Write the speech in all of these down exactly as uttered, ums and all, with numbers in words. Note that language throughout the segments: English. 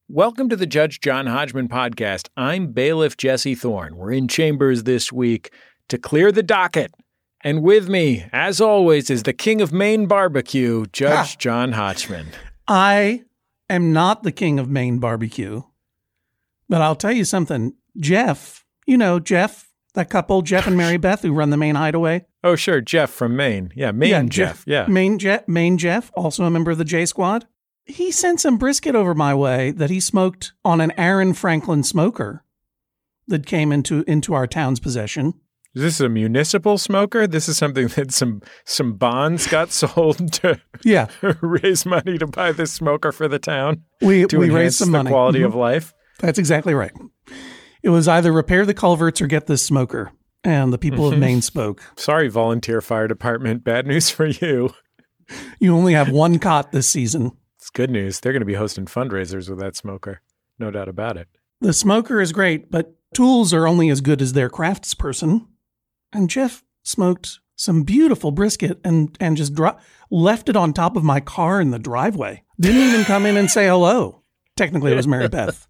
Welcome to the Judge John Hodgman podcast. I'm bailiff Jesse Thorne. We're in chambers this week to clear the docket. And with me, as always, is the king of Maine barbecue, Judge ah. John Hodgman. I am not the king of Maine barbecue, but I'll tell you something. Jeff, you know, Jeff, that couple, Jeff and Mary Beth, who run the Maine Hideaway. Oh, sure. Jeff from Maine. Yeah, Maine yeah, Jeff. Jeff. Yeah. Maine Jeff, Maine Jeff, also a member of the J Squad. He sent some brisket over my way that he smoked on an Aaron Franklin smoker that came into, into our town's possession. Is this a municipal smoker? This is something that some some bonds got sold to yeah. raise money to buy this smoker for the town? We, to we enhance raised some the money. quality Mm-hmm. of life? That's exactly right. It was either repair the culverts or get this smoker. And the people mm-hmm. of Maine spoke. Sorry, volunteer fire department. Bad news for you. You only have one cot this season. It's good news. They're going to be hosting fundraisers with that smoker. No doubt about it. The smoker is great, but tools are only as good as their craftsperson. And Jeff smoked some beautiful brisket and, and just dro- left it on top of my car in the driveway. Didn't even come in and say hello. Technically, it was Mary Beth.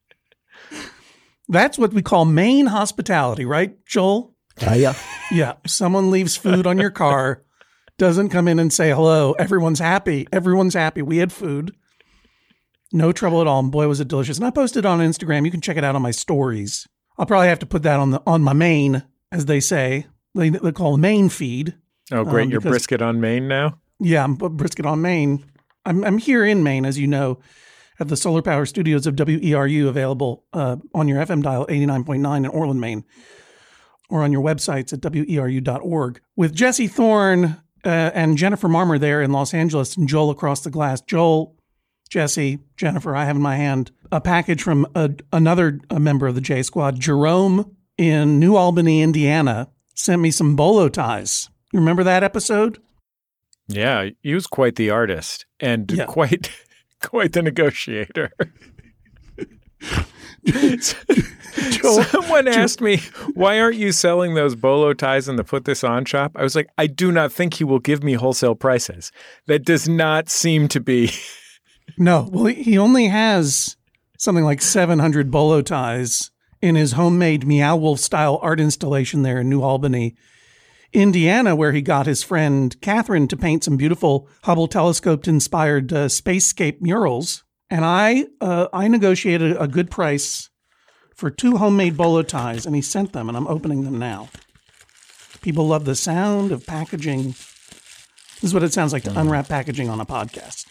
That's what we call Maine hospitality, right, Joel? Uh, yeah. Yeah. Someone leaves food on your car, doesn't come in and say hello. Everyone's happy. Everyone's happy. We had food. No trouble at all. And boy, was it delicious. And I posted it on Instagram. You can check it out on my stories. I'll probably have to put that on the on my main, as they say. They, they call the main feed. Oh, great. Um, You're because, brisket on Maine now? Yeah, I'm brisket on Maine. I'm, I'm here in Maine, as you know, at the Solar Power Studios of W E R U, available uh, on your F M dial eighty-nine point nine in Orland, Maine, or on your websites at W E R U dot org, with Jesse Thorne uh, and Jennifer Marmer there in Los Angeles, and Joel across the glass. Joel, Jesse, Jennifer, I have in my hand a package from a, another a member of the J Squad, Jerome in New Albany, Indiana, sent me some bolo ties. You remember that episode? Yeah, he was quite the artist and yeah. quite... Quite the negotiator. Someone asked me, why aren't you selling those bolo ties in the Put This On shop? I was like, I do not think he will give me wholesale prices. That does not seem to be. No, well, he only has something like seven hundred bolo ties in his homemade Meow Wolf style art installation there in New Albany, Indiana, where he got his friend Catherine to paint some beautiful Hubble telescope-inspired uh, spacescape murals. And I uh, I negotiated a good price for two homemade bolo ties, and he sent them, and I'm opening them now. People love the sound of packaging. This is what it sounds like to unwrap packaging on a podcast.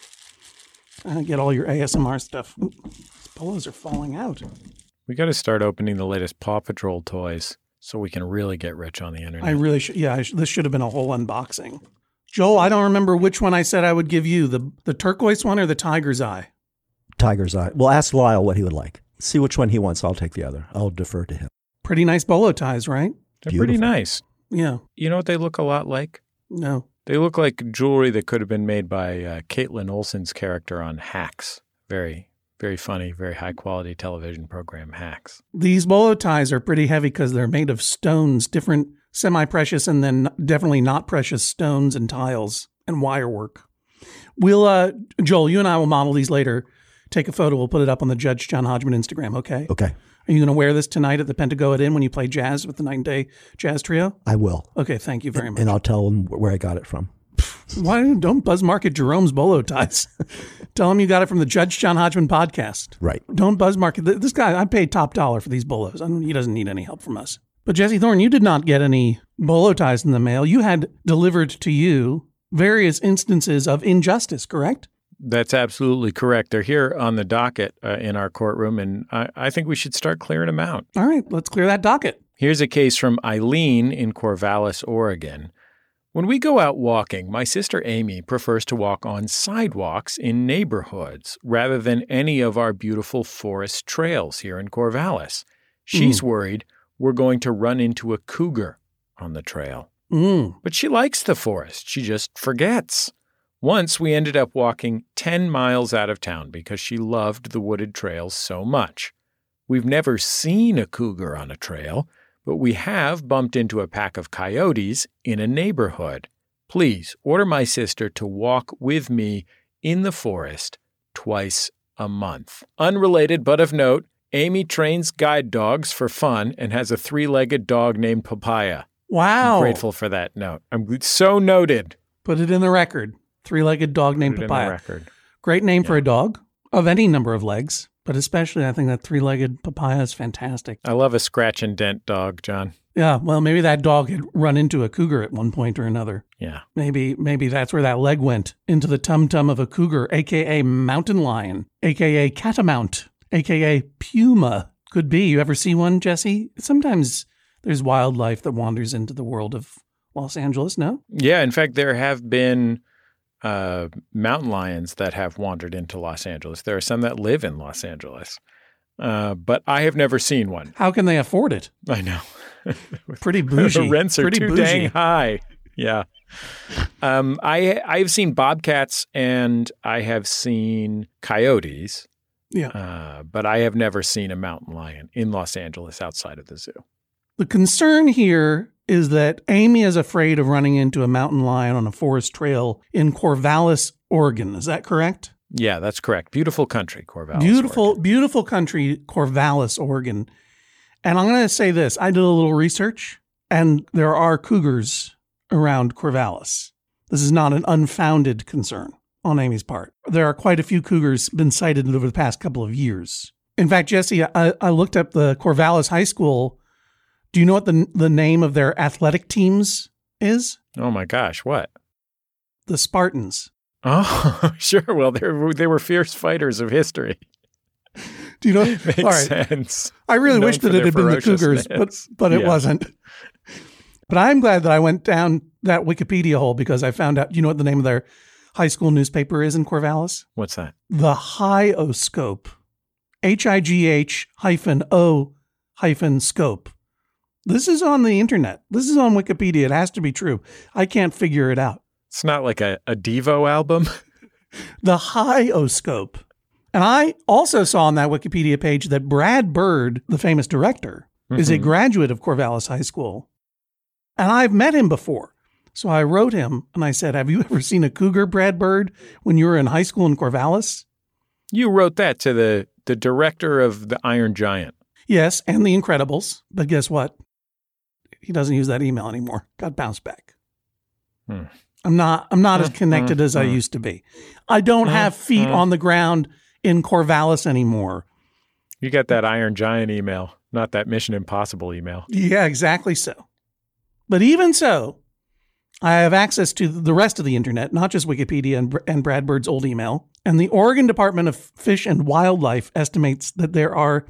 Uh, get all your A S M R stuff. Ooh, these bolos are falling out. We got to start opening the latest Paw Patrol toys, so we can really get rich on the internet. I really should. Yeah, I sh- this should have been a whole unboxing. Joel, I don't remember which one I said I would give you, the the turquoise one or the tiger's eye? Tiger's eye. Well, ask Lyle what he would like. See which one he wants. I'll take the other. I'll defer to him. Pretty nice bolo ties, right? They're Beautiful. pretty nice. Yeah. You know what they look a lot like? No. They look like jewelry that could have been made by uh, Caitlin Olsen's character on Hacks. Very, very funny, very high-quality television program, Hacks. These bolo ties are pretty heavy because they're made of stones, different semi-precious and then definitely not precious stones and tiles and wire work. We'll, uh, Joel, you and I will model these later. Take a photo. We'll put it up on the Judge John Hodgman Instagram, okay? Okay. Are you going to wear this tonight at the Pentagoet Inn when you play jazz with the Night and Day Jazz Trio? I will. Okay, thank you very much. And I'll tell him where I got it from. Why don't buzz market Jerome's bolo ties? Tell him you got it from the Judge John Hodgman podcast. Right. Don't buzz market. This guy, I paid top dollar for these bolos. I mean, he doesn't need any help from us. But Jesse Thorne, you did not get any bolo ties in the mail. You had delivered to you various instances of injustice, correct? That's absolutely correct. They're here on the docket uh, in our courtroom, and I, I think we should start clearing them out. All right, let's clear that docket. Here's a case from Eileen in Corvallis, Oregon. When we go out walking, my sister Amy prefers to walk on sidewalks in neighborhoods rather than any of our beautiful forest trails here in Corvallis. She's mm. worried we're going to run into a cougar on the trail. Mm. But she likes the forest. She just forgets. Once we ended up walking ten miles out of town because she loved the wooded trails so much. We've never seen a cougar on a trail, but we have bumped into a pack of coyotes in a neighborhood. Please order my sister to walk with me in the forest twice a month. Unrelated but of note, Amy trains guide dogs for fun and has a three-legged dog named Papaya. Wow. I'm grateful for that note. I'm so noted. Put it in the record. Three-legged dog named Put it Papaya. in the record. Great name Yeah. for a dog of any number of legs, but especially I think that three-legged Papaya is fantastic. I love a scratch and dent dog, John. Yeah, well, maybe that dog had run into a cougar at one point or another. Yeah. Maybe maybe that's where that leg went, into the tum-tum of a cougar, a k a mountain lion, a k a catamount, a k a puma. Could be. You ever see one, Jesse? Sometimes there's wildlife that wanders into the world of Los Angeles, no? Yeah, in fact, there have been uh, mountain lions that have wandered into Los Angeles. There are some that live in Los Angeles, uh, but I have never seen one. How can they afford it? I know. Pretty bougie. The rents are Pretty too bougie. dang high. Yeah. Um, I I've seen bobcats and I have seen coyotes. Yeah. Uh, but I have never seen a mountain lion in Los Angeles outside of the zoo. The concern here is that Amy is afraid of running into a mountain lion on a forest trail in Corvallis, Oregon. Is that correct? Yeah, that's correct. Beautiful country, Corvallis. Beautiful, Oregon. beautiful country, Corvallis, Oregon. And I'm going to say this. I did a little research, and there are cougars around Corvallis. This is not an unfounded concern on Amy's part. There are quite a few cougars been sighted over the past couple of years. In fact, Jesse, I, I looked up the Corvallis High School. Do you know what the the name of their athletic teams is? Oh my gosh, what? The Spartans. Oh, sure. Well, they were, they were fierce fighters of history. Do you know? Makes All right. sense. I really Known wish for that it their had been the Cougars, but ferociousness. but it Yeah. wasn't. But I'm glad that I went down that Wikipedia hole because I found out. You know what the name of their high school newspaper is in Corvallis? What's that? The Highoscope. H I G H hyphen O hyphen scope. This is on the internet. This is on Wikipedia. It has to be true. I can't figure it out. It's not like a, a Devo album. The Highoscope. And I also saw on that Wikipedia page that Brad Bird, the famous director, mm-hmm. is a graduate of Corvallis High School. And I've met him before. So I wrote him and I said, have you ever seen a cougar, Brad Bird, when you were in high school in Corvallis? You wrote that to the, the director of The Iron Giant. Yes, and The Incredibles. But guess what? He doesn't use that email anymore. Got bounced back. Hmm. I'm not I'm not as connected as I used to be. I don't have feet on the ground in Corvallis anymore. You got that Iron Giant email, not that Mission Impossible email. Yeah, exactly so. But even so, I have access to the rest of the internet, not just Wikipedia and, and Brad Bird's old email. And the Oregon Department of Fish and Wildlife estimates that there are,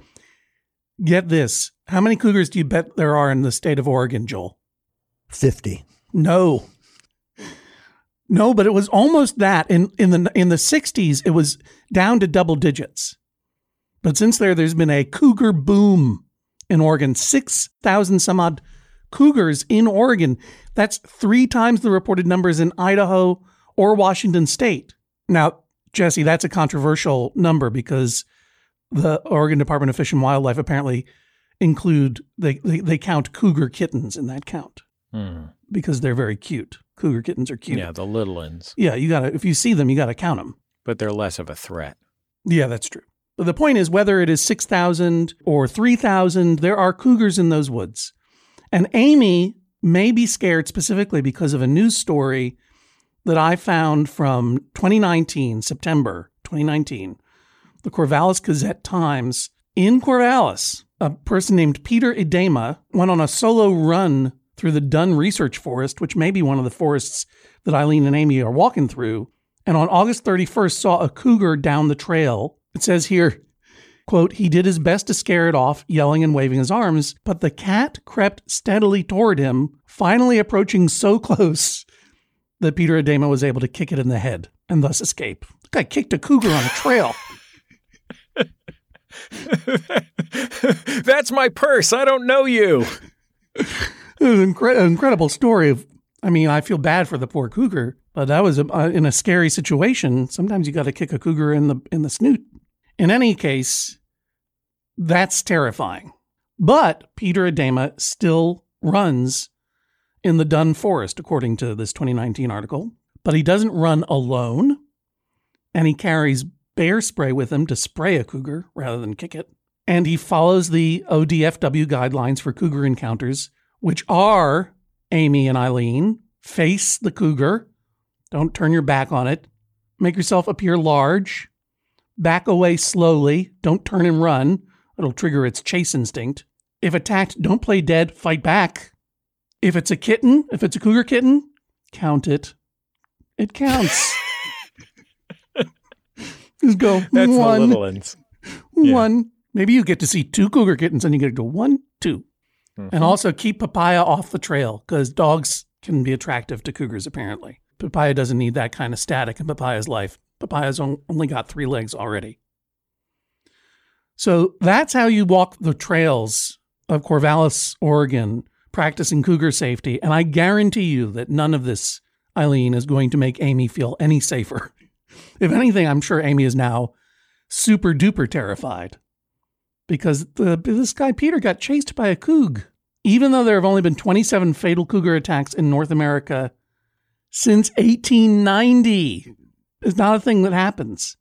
get this, how many cougars do you bet there are in the state of Oregon, Joel? fifty. No. No, but it was almost that. In in the in the sixties, it was down to double digits. But since there, there's been a cougar boom in Oregon. six thousand some odd cougars in Oregon. That's three times the reported numbers in Idaho or Washington State. Now, Jesse, that's a controversial number because the Oregon Department of Fish and Wildlife apparently include, they, they, they count cougar kittens in that count Hmm. because they're very cute. Cougar kittens are cute. Yeah, the little ones. Yeah, you gotta, if you see them, you gotta count them. But they're less of a threat. Yeah, that's true. But the point is, whether it is six thousand or three thousand, there are cougars in those woods. And Amy may be scared specifically because of a news story that I found from twenty nineteen, September twenty nineteen. The Corvallis Gazette Times. In Corvallis, a person named Peter Edema went on a solo run through the Dunn Research Forest, which may be one of the forests that Eileen and Amy are walking through. And on August thirty-first, saw a cougar down the trail. It says here, quote, he did his best to scare it off, yelling and waving his arms, but the cat crept steadily toward him, finally approaching so close that Peter Edema was able to kick it in the head and thus escape. The guy kicked a cougar on a trail. That's my purse. I don't know you. It was an incre- an incredible story. Of, I mean, I feel bad for the poor cougar, but that was a, uh, in a scary situation. Sometimes you got to kick a cougar in the in the snoot. In any case, that's terrifying. But Peter Edema still runs in the Dunn Forest, according to this twenty nineteen article. But he doesn't run alone, and he carries bear spray with him to spray a cougar rather than kick it. And he follows the O D F W guidelines for cougar encounters, which are, Amy and Eileen, face the cougar. Don't turn your back on it. Make yourself appear large. Back away slowly. Don't turn and run. It'll trigger its chase instinct. If attacked, don't play dead. Fight back. If it's a kitten, if it's a cougar kitten, count it. It counts. Just go That's one, the little ones. one. Yeah. Maybe you get to see two cougar kittens and you get to go one, two. Mm-hmm. And also keep Papaya off the trail because dogs can be attractive to cougars, apparently. Papaya doesn't need that kind of static in Papaya's life. Papaya's only got three legs already. So that's how you walk the trails of Corvallis, Oregon, practicing cougar safety. And I guarantee you that none of this, Eileen, is going to make Amy feel any safer. If anything, I'm sure Amy is now super duper terrified because the, this guy Peter got chased by a coug. Even though there have only been twenty-seven fatal cougar attacks in North America since eighteen ninety. It's not a thing that happens.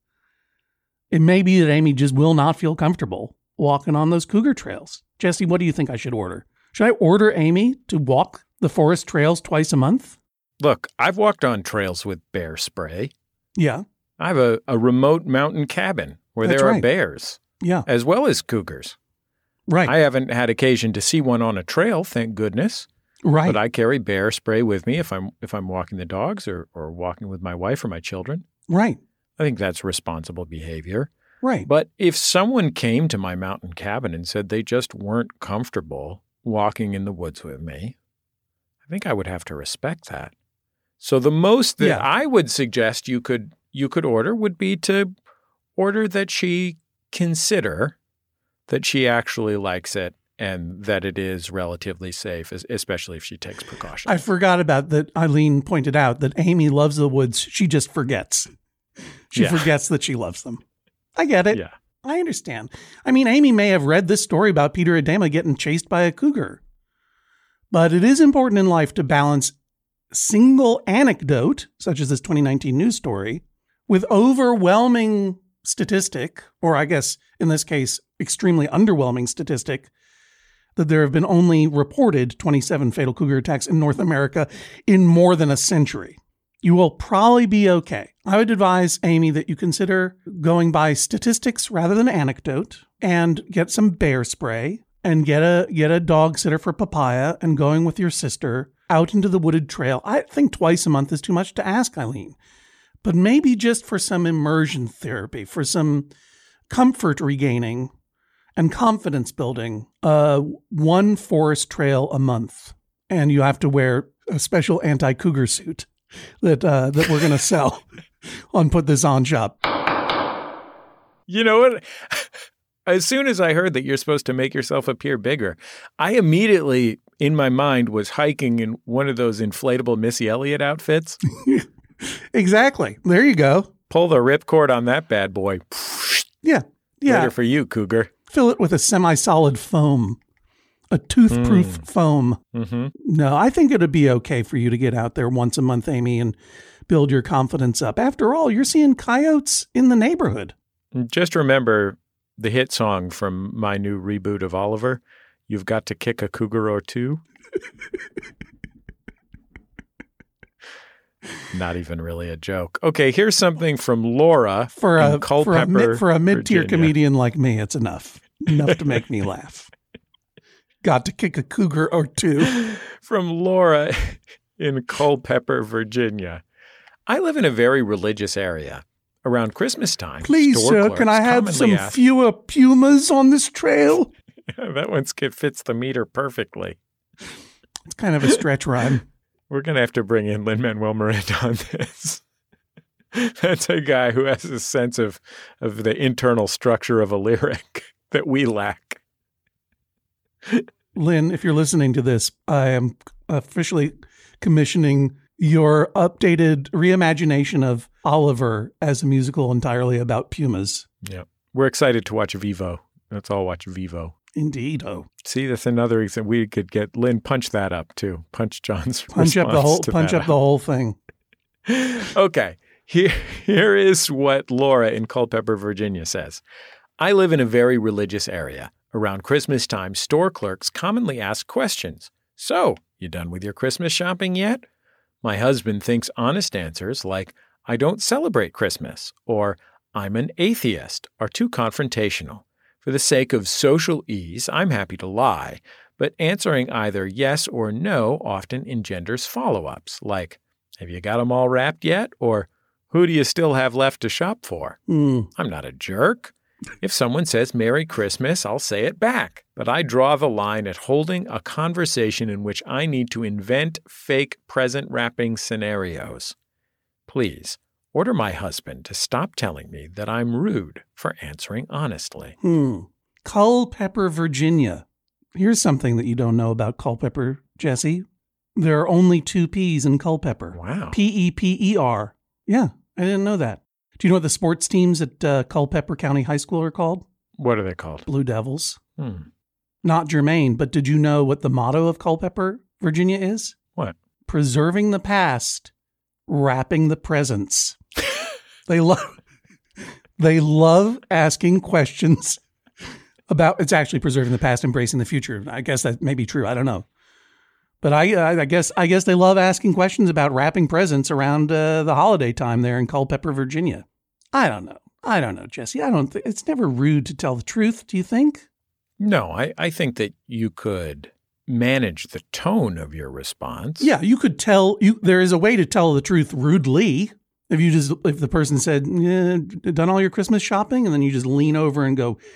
It may be that Amy just will not feel comfortable walking on those cougar trails. Jesse, what do you think I should order? Should I order Amy to walk the forest trails twice a month? Look, I've walked on trails with bear spray. Yeah. I have a, a remote mountain cabin where That's there right. are bears. Yeah. As well as cougars. Right. I haven't had occasion to see one on a trail, thank goodness. Right. But I carry bear spray with me if I'm if I'm walking the dogs or, or walking with my wife or my children. Right. I think that's responsible behavior. Right. But if someone came to my mountain cabin and said they just weren't comfortable walking in the woods with me, I think I would have to respect that. So the most that Yeah. I would suggest you could you could order would be to order that she consider that she actually likes it and that it is relatively safe, especially if she takes precautions. I forgot about that. Eileen pointed out that Amy loves the woods. She just forgets. She Yeah. forgets that she loves them. I get it. Yeah. I understand. I mean, Amy may have read this story about Peter Adama getting chased by a cougar. But it is important in life to balance single anecdote, such as this twenty nineteen news story, with overwhelming statistic, or I guess in this case, extremely underwhelming statistic, that there have been only reported twenty-seven fatal cougar attacks in North America in more than a century. You will probably be okay. I would advise, Amy, that you consider going by statistics rather than anecdote and get some bear spray and get a get a dog sitter for Papaya and going with your sister out into the wooded trail. I think twice a month is too much to ask, Eileen, but maybe just for some immersion therapy, for some comfort regaining and confidence building, uh, one forest trail a month. And you have to wear a special anti-cougar suit that uh, that we're going to sell on Put This On Shop. You know what? As soon as I heard that you're supposed to make yourself appear bigger, I immediately, in my mind, was hiking in one of those inflatable Missy Elliott outfits. Exactly. There you go. Pull the ripcord on that bad boy. Yeah. Yeah. Later for you, cougar. Fill it with a semi-solid foam, a tooth-proof Mm. foam. Mm-hmm. No, I think it'd be okay for you to get out there once a month, Amy, and build your confidence up. After all, you're seeing coyotes in the neighborhood. Just remember the hit song from my new reboot of Oliver, You've Got to Kick a Cougar or Two. Not even really a joke. Okay, here's something from Laura For in a, Culpeper, for a, mid, for a mid-tier Virginia. comedian like me, it's enough. Enough to make me laugh. Got to kick a cougar or two. From Laura in Culpeper, Virginia. I live in a very religious area. Around Christmas time, Please, store sir, clerks can I have commonly some ask- fewer pumas on this trail? That one fits the meter perfectly. It's kind of a stretch rhyme. We're going to have to bring in Lin-Manuel Miranda on this. That's a guy who has a sense of, of the internal structure of a lyric that we lack. Lynn, if you're listening to this, I am officially commissioning your updated reimagination of Oliver as a musical entirely about pumas. Yeah. We're excited to watch Vivo. Let's all watch Vivo. Indeed. Oh, See, that's another example. We could get Lynn, punch that up too. Punch John's punch up the whole response to punch that up the whole thing. Okay. Here, here is what Laura in Culpeper, Virginia says. I live in a very religious area. Around Christmas time, store clerks commonly ask questions. So, you done with your Christmas shopping yet? My husband thinks honest answers like, I don't celebrate Christmas, or I'm an atheist, are too confrontational. For the sake of social ease, I'm happy to lie, but answering either yes or no often engenders follow-ups, like, have you got them all wrapped yet? Or, who do you still have left to shop for? Mm. I'm not a jerk. If someone says Merry Christmas, I'll say it back. But I draw the line at holding a conversation in which I need to invent fake present wrapping scenarios. Please, order my husband to stop telling me that I'm rude for answering honestly. Hmm. Culpeper, Virginia. Here's something that you don't know about Culpeper, Jesse. There are only two P's in Culpeper. Wow. P E P E R. Yeah, I didn't know that. Do you know what the sports teams at uh, Culpeper County High School are called? What are they called? Blue Devils. Hmm. Not germane, but did you know what the motto of Culpeper, Virginia is? What? Preserving the past, wrapping the presents. They love they love asking questions about, it's actually preserving the past, embracing the future. I guess that may be true. I don't know. But I, I guess I guess they love asking questions about wrapping presents around uh, the holiday time there in Culpeper, Virginia. I don't know. I don't know, Jesse. I don't. Th- it's never rude to tell the truth. Do you think? No, I, I think that you could manage the tone of your response. Yeah, you could tell. You there is a way to tell the truth rudely. If you just if the person said, yeah, "Done all your Christmas shopping," and then you just lean over and go,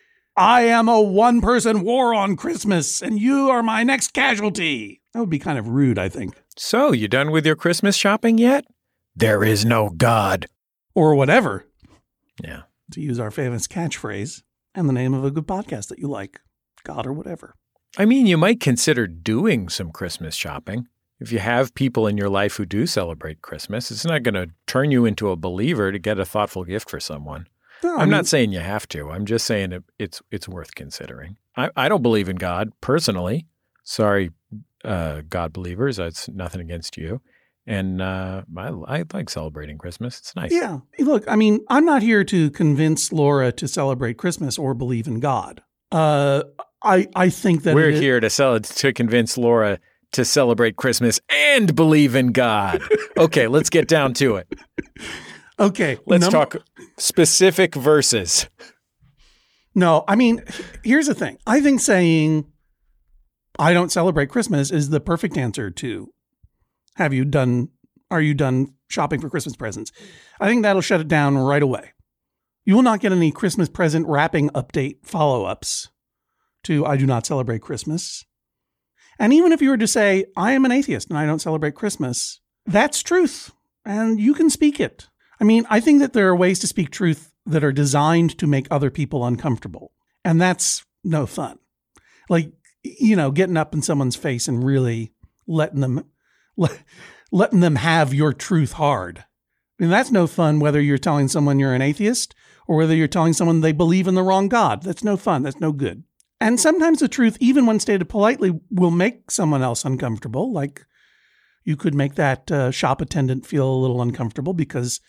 I am a one-person war on Christmas, and you are my next casualty. That would be kind of rude, I think. So, you done with your Christmas shopping yet? There is no God. Or whatever. Yeah. To use our famous catchphrase and the name of a good podcast that you like. God or whatever. I mean, you might consider doing some Christmas shopping. If you have people in your life who do celebrate Christmas, it's not going to turn you into a believer to get a thoughtful gift for someone. No, I I'm mean, not saying you have to. I'm just saying it, it's it's worth considering. I, I don't believe in God personally. Sorry, uh, God believers. It's nothing against you. And uh, I, I like celebrating Christmas. It's nice. Yeah. Look, I mean, I'm not here to convince Laura to celebrate Christmas or believe in God. Uh, I I think that We're it is- here to sell to convince Laura to celebrate Christmas and believe in God. Okay, let's get down to it. Okay. Let's num- talk specific verses. No, I mean, here's the thing. I think saying I don't celebrate Christmas is the perfect answer to have you done, are you done shopping for Christmas presents? I think that'll shut it down right away. You will not get any Christmas present wrapping update follow-ups to I do not celebrate Christmas. And even if you were to say, I am an atheist and I don't celebrate Christmas, that's truth and you can speak it. I mean, I think that there are ways to speak truth that are designed to make other people uncomfortable. And that's no fun. Like, you know, getting up in someone's face and really letting them, let, letting them have your truth hard. I mean, that's no fun whether you're telling someone you're an atheist or whether you're telling someone they believe in the wrong God. That's no fun. That's no good. And sometimes the truth, even when stated politely, will make someone else uncomfortable. Like you could make that uh, shop attendant feel a little uncomfortable because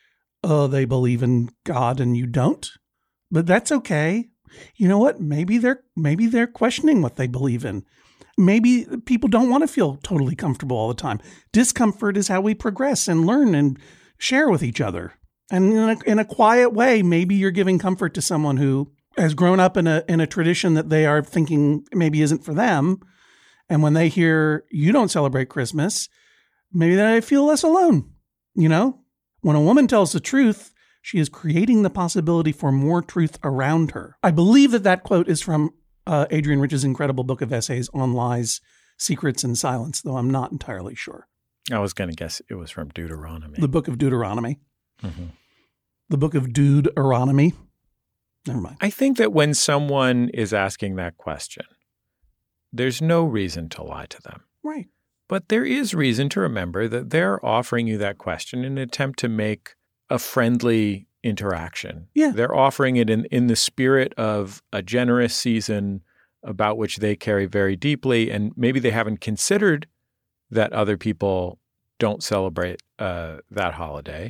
uh, they believe in God and you don't. But that's okay. You know what? Maybe they're maybe they're questioning what they believe in. Maybe people don't want to feel totally comfortable all the time. Discomfort is how we progress and learn and share with each other. And in a, in a quiet way, maybe you're giving comfort to someone who has grown up in a in a tradition that they are thinking maybe isn't for them. And when they hear you don't celebrate Christmas, maybe they feel less alone. You know, when a woman tells the truth, she is creating the possibility for more truth around her. I believe that that quote is from uh, Adrienne Rich's incredible book of essays on lies, secrets, and silence, though I'm not entirely sure. I was going to guess it was from Deuteronomy. The book of Deuteronomy. Mm-hmm. The book of Dude-eronomy. Never mind. I think that when someone is asking that question, there's no reason to lie to them. Right. But there is reason to remember that they're offering you that question in an attempt to make a friendly interaction. Yeah. They're offering it in, in the spirit of a generous season about which they carry very deeply, and maybe they haven't considered that other people don't celebrate uh, that holiday.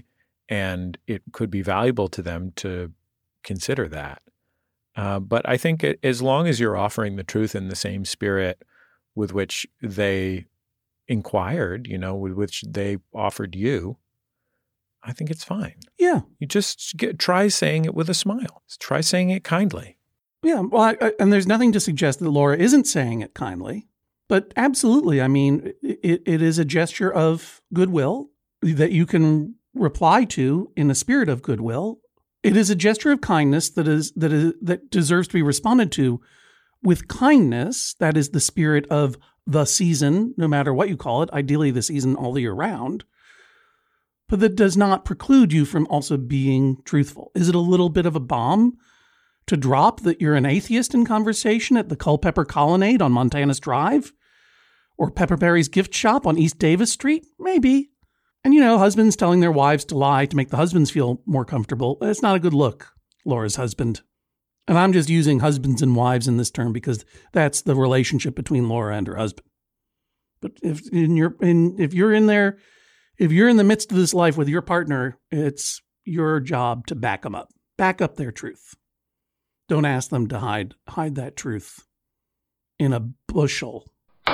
and it could be valuable to them to consider that. Uh, but I think it, as long as you're offering the truth in the same spirit with which they inquired, you know, with which they offered you, I think it's fine. Yeah. You just get, try saying it with a smile. Try saying it kindly. Yeah. Well, I, I, and there's nothing to suggest that Laura isn't saying it kindly, but absolutely. I mean, it, it is a gesture of goodwill that you can reply to in a spirit of goodwill. It is a gesture of kindness that is that is that deserves to be responded to with kindness. That is the spirit of the season, no matter what you call it, ideally the season all the year round. But that does not preclude you from also being truthful. Is it a little bit of a bomb to drop that you're an atheist in conversation at the Culpeper Colonnade on Montanus Drive? Or Pepperberry's gift shop on East Davis Street? Maybe. And, you know, husbands telling their wives to lie to make the husbands feel more comfortable. It's not a good look, Laura's husband. And I'm just using husbands and wives in this term because that's the relationship between Laura and her husband. But if in your in if you're in there, if you're in the midst of this life with your partner, it's your job to back them up. Back up their truth. Don't ask them to hide hide that truth in a bushel.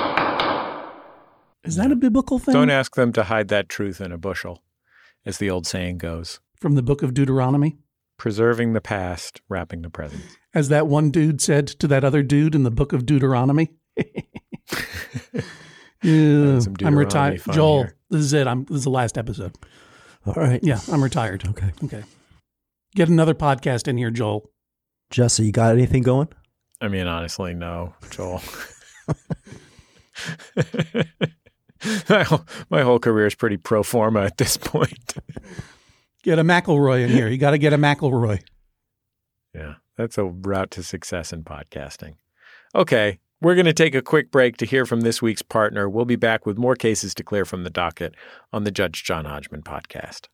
Is that a biblical thing? Don't ask them to hide that truth in a bushel, as the old saying goes. From the book of Deuteronomy? Preserving the past, wrapping the present. As that one dude said to that other dude in the book of Deuteronomy. Yeah, I'm retired. Joel, here. This is it. I'm, this is the last episode. All right. Yeah, I'm retired. Okay. Okay. Get another podcast in here, Joel. Jesse, you got anything going? I mean, honestly, no, Joel. my, whole, my whole career is pretty pro forma at this point. Get a McElroy in here. You got to get a McElroy. Yeah, that's a route to success in podcasting. Okay, we're going to take a quick break to hear from this week's partner. We'll be back with more cases to clear from the docket on the Judge John Hodgman podcast.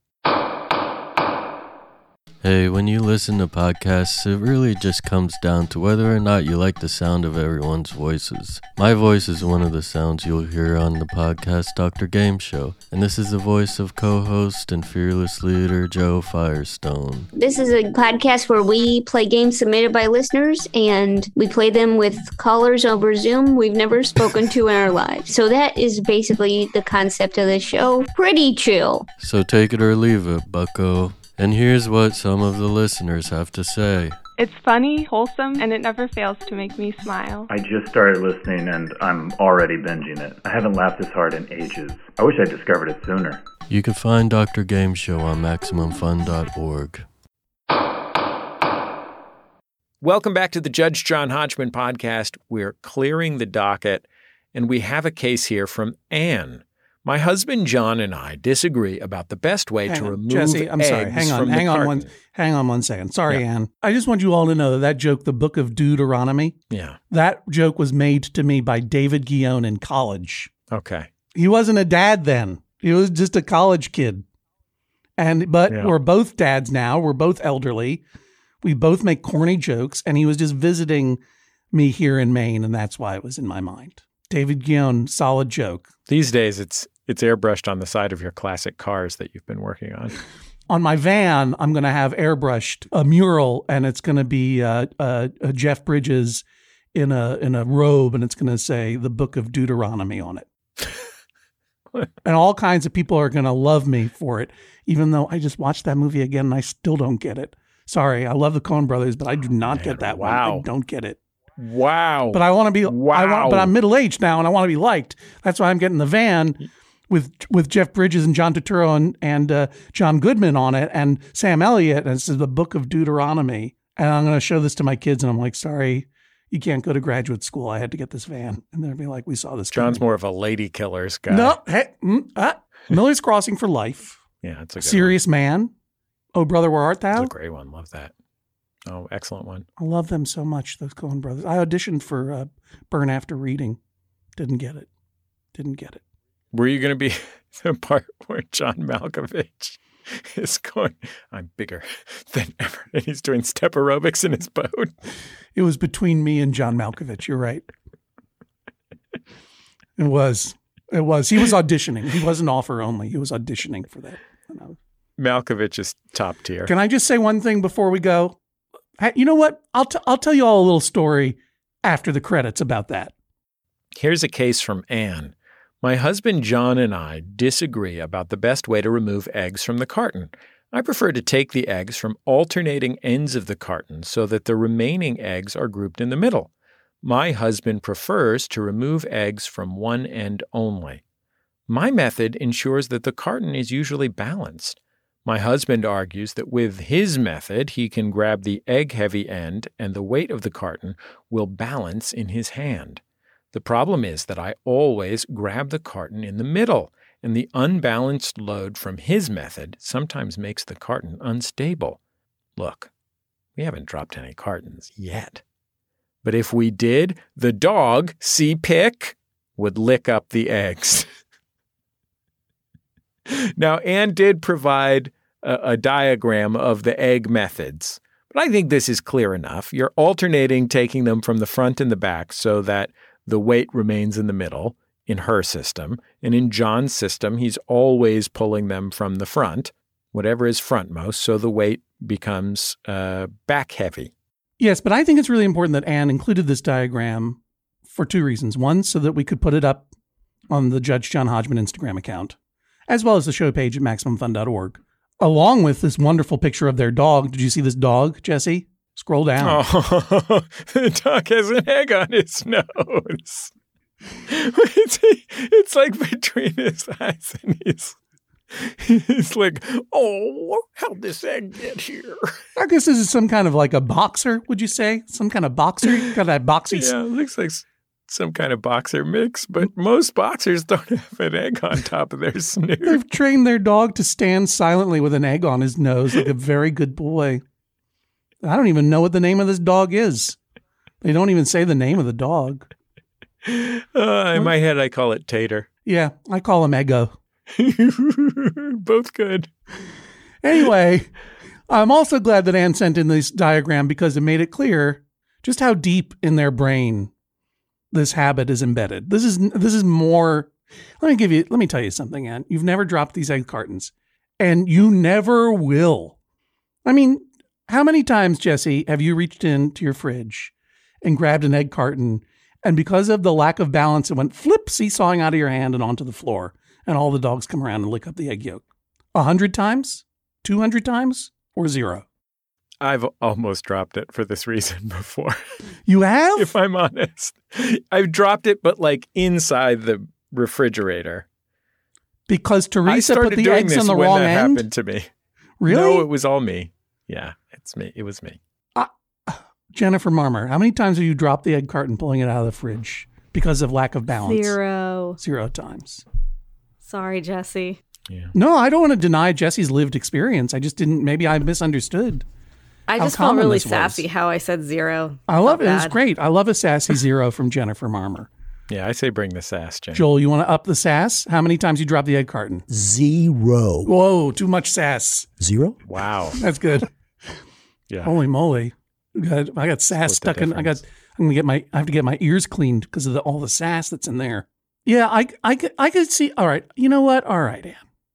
Hey, when you listen to podcasts, it really just comes down to whether or not you like the sound of everyone's voices. My voice is one of the sounds you'll hear on the podcast Doctor Game Show, and this is the voice of co-host and fearless leader Joe Firestone. This is a podcast where we play games submitted by listeners, and we play them with callers over Zoom we've never spoken to in our lives. So that is basically the concept of the show. Pretty chill. So take it or leave it, bucko. And here's what some of the listeners have to say. It's funny, wholesome, and it never fails to make me smile. I just started listening and I'm already binging it. I haven't laughed this hard in ages. I wish I discovered it sooner. You can find Doctor Game Show on Maximum Fun dot org. Welcome back to the Judge John Hodgman podcast. We're clearing the docket, and we have a case here from Anne. My husband John and I disagree about the best way hang to on. remove Jesse, I'm eggs sorry. Hang on, from hang the on carton. one, hang on one second. Sorry, Yeah. Anne. I just want you all to know that that joke, the Book of Deuteronomy, Yeah. that joke was made to me by David Guion in college. Okay. He wasn't a dad then. He was just a college kid. And but Yeah. we're both dads now. We're both elderly. We both make corny jokes, and he was just visiting me here in Maine, and that's why it was in my mind. David Guion, solid joke. These days, it's it's airbrushed on the side of your classic cars that you've been working on. On my van, I'm going to have airbrushed a mural, and it's going to be uh, uh, uh, Jeff Bridges in a in a robe, and it's going to say the Book of Deuteronomy on it. And all kinds of people are going to love me for it, even though I just watched that movie again and I still don't get it. Sorry, I love the Coen brothers, but I do not Man, get that wow. one. I don't get it. Wow. But I want to be. Wow. I want, but I'm middle aged now, and I want to be liked. That's why I'm getting the van with with Jeff Bridges and John Turturro and and uh, John Goodman on it, and Sam Elliott, and this is the Book of Deuteronomy. And I'm going to show this to my kids, and I'm like, sorry, you can't go to graduate school. I had to get this van, and they'll be like, we saw this. John's coming. more of a lady killers guy. No, hey, mm, ah, Miller's Crossing for life. Yeah, it's a good Serious Man. Oh, brother, where art one. thou? It's a great one. Love that. Oh, excellent one. I love them so much, those Coen brothers. I auditioned for uh, Burn After Reading. Didn't get it. Didn't get it. Were you going to be the part where John Malkovich is going, I'm bigger than ever, and he's doing step aerobics in his boat? It was between me and John Malkovich. You're right. It was. It was. He was auditioning. He wasn't offer only. He was auditioning for that. And I was, Malkovich is top tier. Can I just say one thing before we go? Hey, you know what? I'll, t- I'll tell you all a little story after the credits about that. Here's a case from Anne. My husband John and I disagree about the best way to remove eggs from the carton. I prefer to take the eggs from alternating ends of the carton so that the remaining eggs are grouped in the middle. My husband prefers to remove eggs from one end only. My method ensures that the carton is usually balanced. My husband argues that with his method, he can grab the egg-heavy end and the weight of the carton will balance in his hand. The problem is that I always grab the carton in the middle, and the unbalanced load from his method sometimes makes the carton unstable. Look, we haven't dropped any cartons yet. But if we did, the dog, C-Pick, would lick up the eggs. Now, Anne did provide a, a diagram of the egg methods, but I think this is clear enough. You're alternating taking them from the front and the back so that the weight remains in the middle in her system. And in John's system, he's always pulling them from the front, whatever is frontmost, so the weight becomes uh, back heavy. Yes, but I think it's really important that Anne included this diagram for two reasons. One, so that we could put it up on the Judge John Hodgman Instagram account, as well as the show page at maximum fun dot org, along with this wonderful picture of their dog. Did you see this dog, Jesse? Scroll down. Oh, the dog has an egg on his nose. It's, it's like between his eyes and his... He's like, oh, how'd this egg get here? I guess this is some kind of like a boxer, would you say? Some kind of boxer? Got that boxy... Yeah, it looks like some kind of boxer mix, but most boxers don't have an egg on top of their snoot. They've trained their dog to stand silently with an egg on his nose like a very good boy. I don't even know what the name of this dog is. They don't even say the name of the dog. Uh, in my head, I call it Tater. Yeah, I call him Eggo. Both good. Anyway, I'm also glad that Anne sent in this diagram because it made it clear just how deep in their brain this habit is embedded. This is this is more. Let me give you. Let me tell you something, Anne. You've never dropped these egg cartons, and you never will. I mean, how many times, Jesse, have you reached into your fridge and grabbed an egg carton, and because of the lack of balance, it went flip, seesawing out of your hand and onto the floor, and all the dogs come around and lick up the egg yolk? A hundred times? Two hundred times? Or zero? I've almost dropped it for this reason before. You have? If I'm honest. I've dropped it, but like inside the refrigerator. Because Teresa put the eggs on the when wrong that end? happened to me. Really? No, it was all me. Yeah, it's me. It was me. Uh, Jennifer Marmer, how many times have you dropped the egg carton pulling it out of the fridge because of lack of balance? Zero. Zero times. Sorry, Jesse. Yeah. No, I don't want to deny Jesse's lived experience. I just didn't, maybe I misunderstood. I just felt really sassy how I said zero. I love it. Bad. It was great. I love a sassy zero from Jennifer Marmer. Yeah, I say bring the sass, Jen. Joel, you want to up the sass? How many times you drop the egg carton? Zero. Whoa, too much sass. Zero? Wow. That's good. Yeah. Holy moly. I got, I got sass Split stuck in, I got, I'm going to get my, I have to get my ears cleaned because of the, all the sass that's in there. Yeah, I, I, could, I could see, all right, you know what? All right, Anne.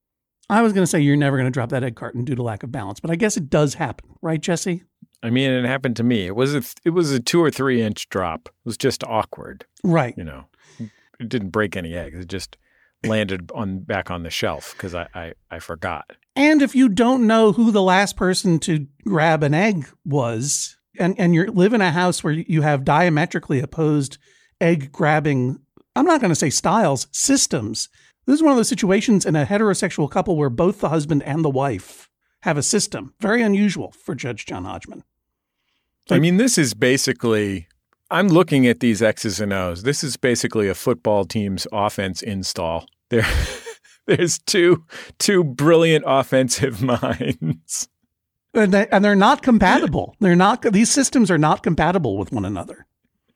I was going to say you're never going to drop that egg carton due to lack of balance, but I guess it does happen, right, Jesse? I mean, it happened to me. It was a, it was a two or three inch drop. It was just awkward. Right. You know, it didn't break any eggs. It just landed on back on the shelf because I, I, I forgot. And if you don't know who the last person to grab an egg was, and, and you live in a house where you have diametrically opposed egg grabbing, I'm not going to say styles, systems. This is one of those situations in a heterosexual couple where both the husband and the wife have a system. Very unusual for Judge John Hodgman. I mean, this is basically, I'm looking at these X's and O's. This is basically a football team's offense install. There, there's two two brilliant offensive minds. And, they, and they're not compatible. They're not, these systems are not compatible with one another.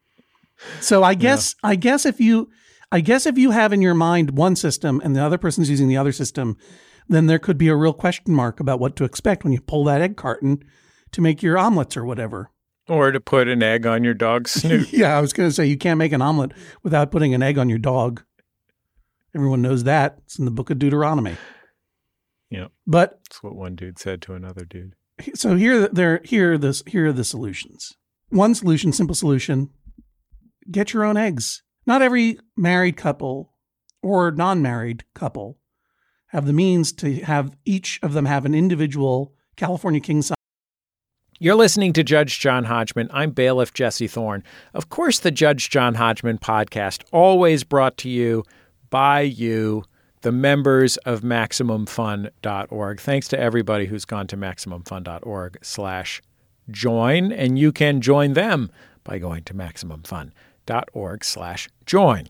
So I guess, yeah. I guess if you, I guess if you have in your mind one system and the other person's using the other system, then there could be a real question mark about what to expect when you pull that egg carton to make your omelets or whatever. Or to put an egg on your dog's snoot. Yeah, I was going to say you can't make an omelet without putting an egg on your dog. Everyone knows that. It's in the book of Deuteronomy. Yeah. But that's what one dude said to another dude. So here, there, here, are the, here are the solutions. One solution, simple solution, get your own eggs. Not every married couple or non-married couple have the means to have each of them have an individual California king size. You're listening to Judge John Hodgman. I'm bailiff Jesse Thorne. Of course, the Judge John Hodgman podcast, always brought to you by you, the members of Maximum Fun dot org. Thanks to everybody who's gone to Maximum Fun dot org slash join, and you can join them by going to Maximum Fun dot org slash join.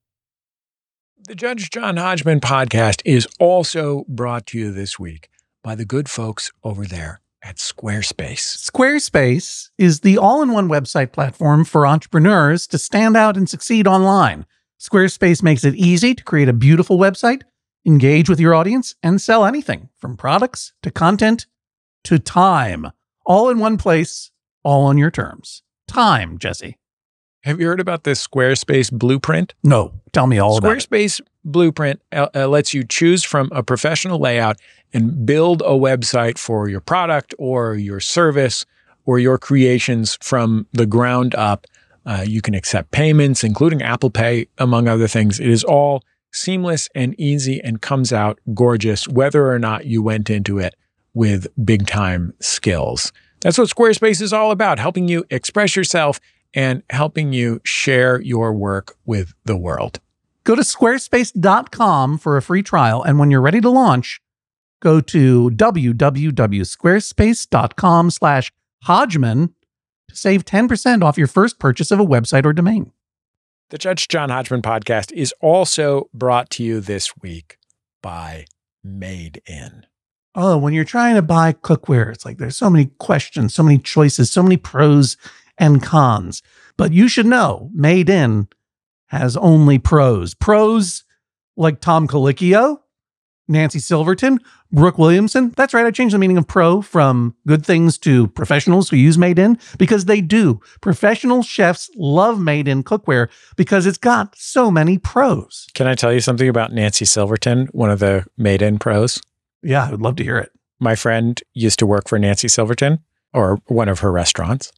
The Judge John Hodgman podcast is also brought to you this week by the good folks over there at Squarespace. Squarespace is the all-in-one website platform for entrepreneurs to stand out and succeed online. Squarespace makes it easy to create a beautiful website, engage with your audience, and sell anything from products to content to time. All in one place, all on your terms. Time, Jesse. Have you heard about this Squarespace blueprint? No. Tell me all about it. Squarespace blueprint uh, uh, lets you choose from a professional layout and build a website for your product or your service or your creations from the ground up. Uh, you can accept payments, including Apple Pay, among other things. It is all seamless and easy and comes out gorgeous, whether or not you went into it with big time skills. That's what Squarespace is all about, helping you express yourself and helping you share your work with the world. Go to squarespace dot com for a free trial, and when you're ready to launch, go to w w w dot squarespace dot com slash Hodgman to save ten percent off your first purchase of a website or domain. The Judge John Hodgman podcast is also brought to you this week by Made In. Oh, when you're trying to buy cookware, it's like there's so many questions, so many choices, so many pros and cons. But you should know, Made In has only pros. Pros like Tom Colicchio, Nancy Silverton, Brooke Williamson. That's right, I changed the meaning of pro from good things to professionals who use Made In, because they do. Professional chefs love Made In cookware because it's got so many pros. Can I tell you something about Nancy Silverton, one of the Made In pros? Yeah, I would love to hear it. My friend used to work for Nancy Silverton, or one of her restaurants.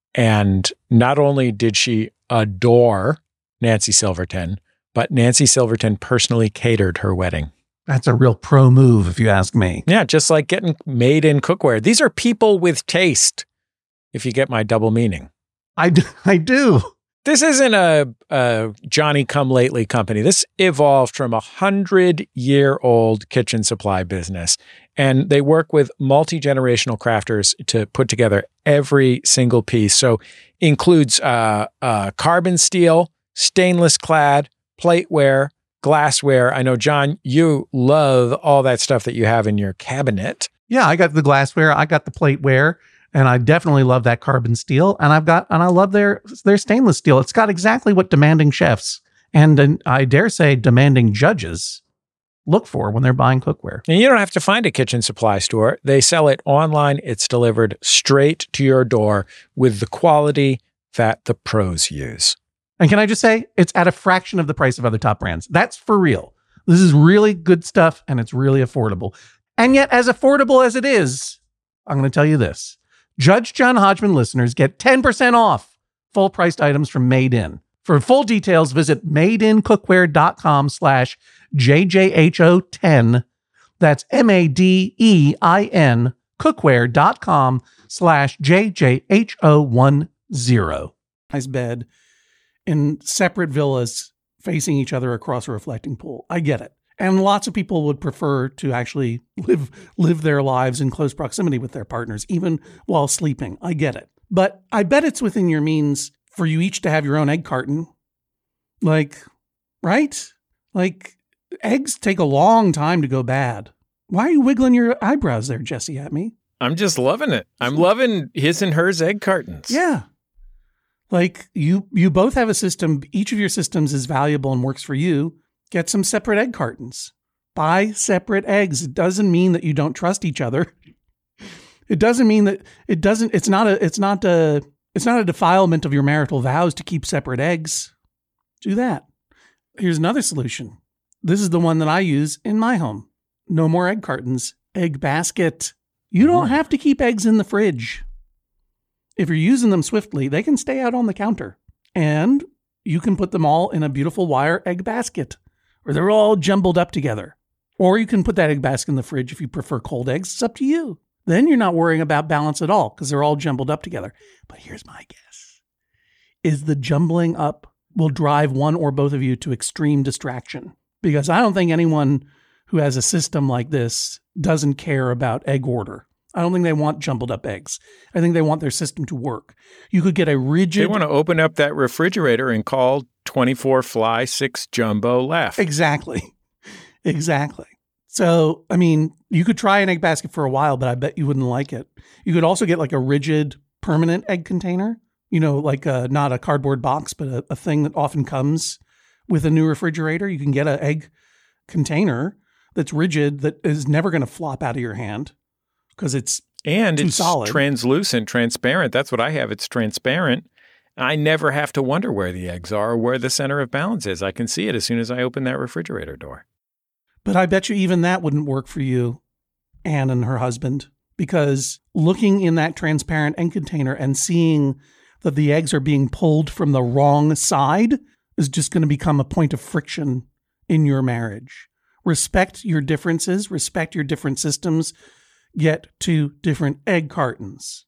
And not only did she adore Nancy Silverton, but Nancy Silverton personally catered her wedding. That's a real pro move, if you ask me. Yeah, just like getting Made In cookware. These are people with taste, if you get my double meaning. I do. I do. This isn't a, a Johnny-come-lately company. This evolved from a hundred-year-old kitchen supply business. And they work with multi-generational crafters to put together every single piece. So includes uh, uh, carbon steel, stainless clad, plateware, glassware. I know, John, you love all that stuff that you have in your cabinet. Yeah, I got the glassware. I got the plateware. And I definitely love that carbon steel. And I've got, and I love their, their stainless steel. It's got exactly what demanding chefs and, and I dare say demanding judges look for when they're buying cookware. And you don't have to find a kitchen supply store. They sell it online. It's delivered straight to your door with the quality that the pros use. And can I just say, it's at a fraction of the price of other top brands. That's for real. This is really good stuff and it's really affordable. And yet, as affordable as it is, I'm going to tell you this. Judge John Hodgman listeners get ten percent off full-priced items from Made In. For full details, visit madeincookware.com slash JJHO10. That's M-A-D-E-I-N cookware.com slash JJHO10. Nice bed in separate villas facing each other across a reflecting pool. I get it. And lots of people would prefer to actually live live their lives in close proximity with their partners, even while sleeping. I get it. But I bet it's within your means for you each to have your own egg carton. Like, right? Like, eggs take a long time to go bad. Why are you wiggling your eyebrows there, Jesse, at me? I'm just loving it. I'm loving his and hers egg cartons. Yeah. Like, you you both have a system. Each of your systems is valuable and works for you. Get some separate egg cartons. Buy separate eggs. It doesn't mean that you don't trust each other. It doesn't mean that it doesn't, it's not a, it's not a, it's not a defilement of your marital vows to keep separate eggs. Do that. Here's another solution. This is the one that I use in my home. no more egg cartons, egg basket. You don't have to keep eggs in the fridge. If you're using them swiftly, they can stay out on the counter. And you can put them all in a beautiful wire egg basket, where they're all jumbled up together. Or you can put that egg basket in the fridge if you prefer cold eggs. It's up to you. Then you're not worrying about balance at all because they're all jumbled up together. But here's my guess, is the jumbling up will drive one or both of you to extreme distraction. Because I don't think anyone who has a system like this doesn't care about egg order. I don't think they want jumbled up eggs. I think they want their system to work. You could get a rigid... They want to open up that refrigerator and call twenty-four fly, six jumbo left. Exactly. Exactly. So, I mean, you could try an egg basket for a while, but I bet you wouldn't like it. You could also get like a rigid permanent egg container, you know, like a, not a cardboard box, but a, a thing that often comes with a new refrigerator. You can get an egg container that's rigid that is never going to flop out of your hand. Because it's and too it's solid. Translucent, transparent. That's what I have. It's transparent. I never have to wonder where the eggs are or where the center of balance is. I can see it as soon as I open that refrigerator door. But I bet you even that wouldn't work for you, Anne and her husband, because looking in that transparent egg container and seeing that the eggs are being pulled from the wrong side is just going to become a point of friction in your marriage. Respect your differences, respect your different systems. Get two different egg cartons.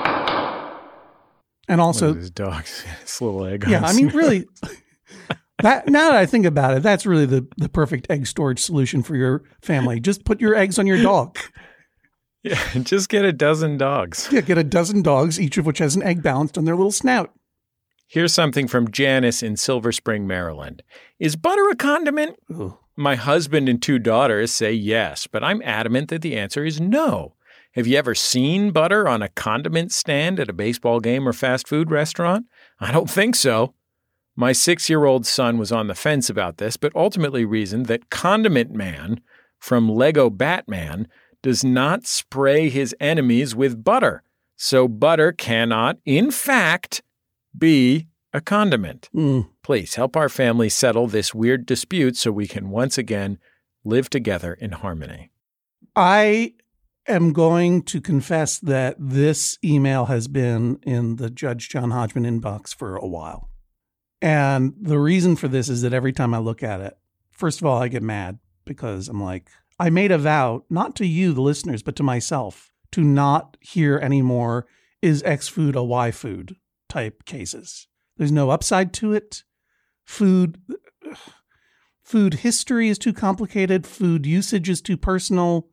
And also... His dog's this little egg. Yeah, I mean, really, that, now that I think about it, that's really the, the perfect egg storage solution for your family. Just put your eggs on your dog. Yeah, just get a dozen dogs. Yeah, get a dozen dogs, each of which has an egg balanced on their little snout. Here's something from Janice in Silver Spring, Maryland. Is butter a condiment? Ooh. My husband and two daughters say yes, but I'm adamant that the answer is no. Have you ever seen butter on a condiment stand at a baseball game or fast food restaurant? I don't think so. My six-year-old son was on the fence about this, but ultimately reasoned that Condiment Man from Lego Batman does not spray his enemies with butter, so butter cannot, in fact, be a condiment. Mm. Please help our family settle this weird dispute so we can once again live together in harmony. I am going to confess that this email has been in the Judge John Hodgman inbox for a while. And the reason for this is that every time I look at it, first of all, I get mad because I'm like, I made a vow, not to you, the listeners, but to myself, to not hear anymore, is X food a Y food type cases. There's no upside to it. Food, food history is too complicated. Food usage is too personal.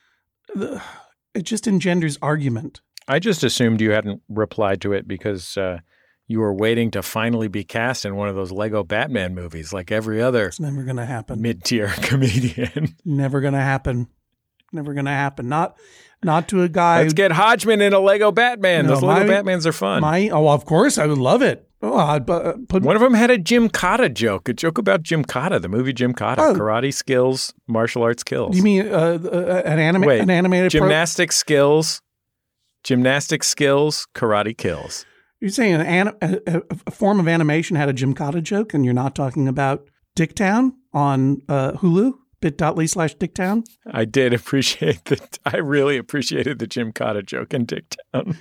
It just engenders argument. I just assumed you hadn't replied to it because uh, you were waiting to finally be cast in one of those Lego Batman movies like every other It's never going to happen. mid-tier comedian. Never going to happen. Never going to happen. Not not to a guy. Let's get Hodgman in a Lego Batman. No, Those Lego my- Batmans are fun. My, oh, of course, I would love it. Oh, I'd uh, put One of them had a Jim Cotta joke, a joke about Jim Cotta, the movie Jim Cotta, Oh. karate skills, martial arts skills. You mean uh, uh, an, anima- Wait, an animated pro- gymnastic skills, gymnastic skills, karate kills. You're saying an anim- a, a, a form of animation had a Jim Cotta joke, and you're not talking about Dicktown on uh, Hulu, bit.ly slash Dicktown? I did appreciate that. I really appreciated the Jim Cotta joke in Dicktown.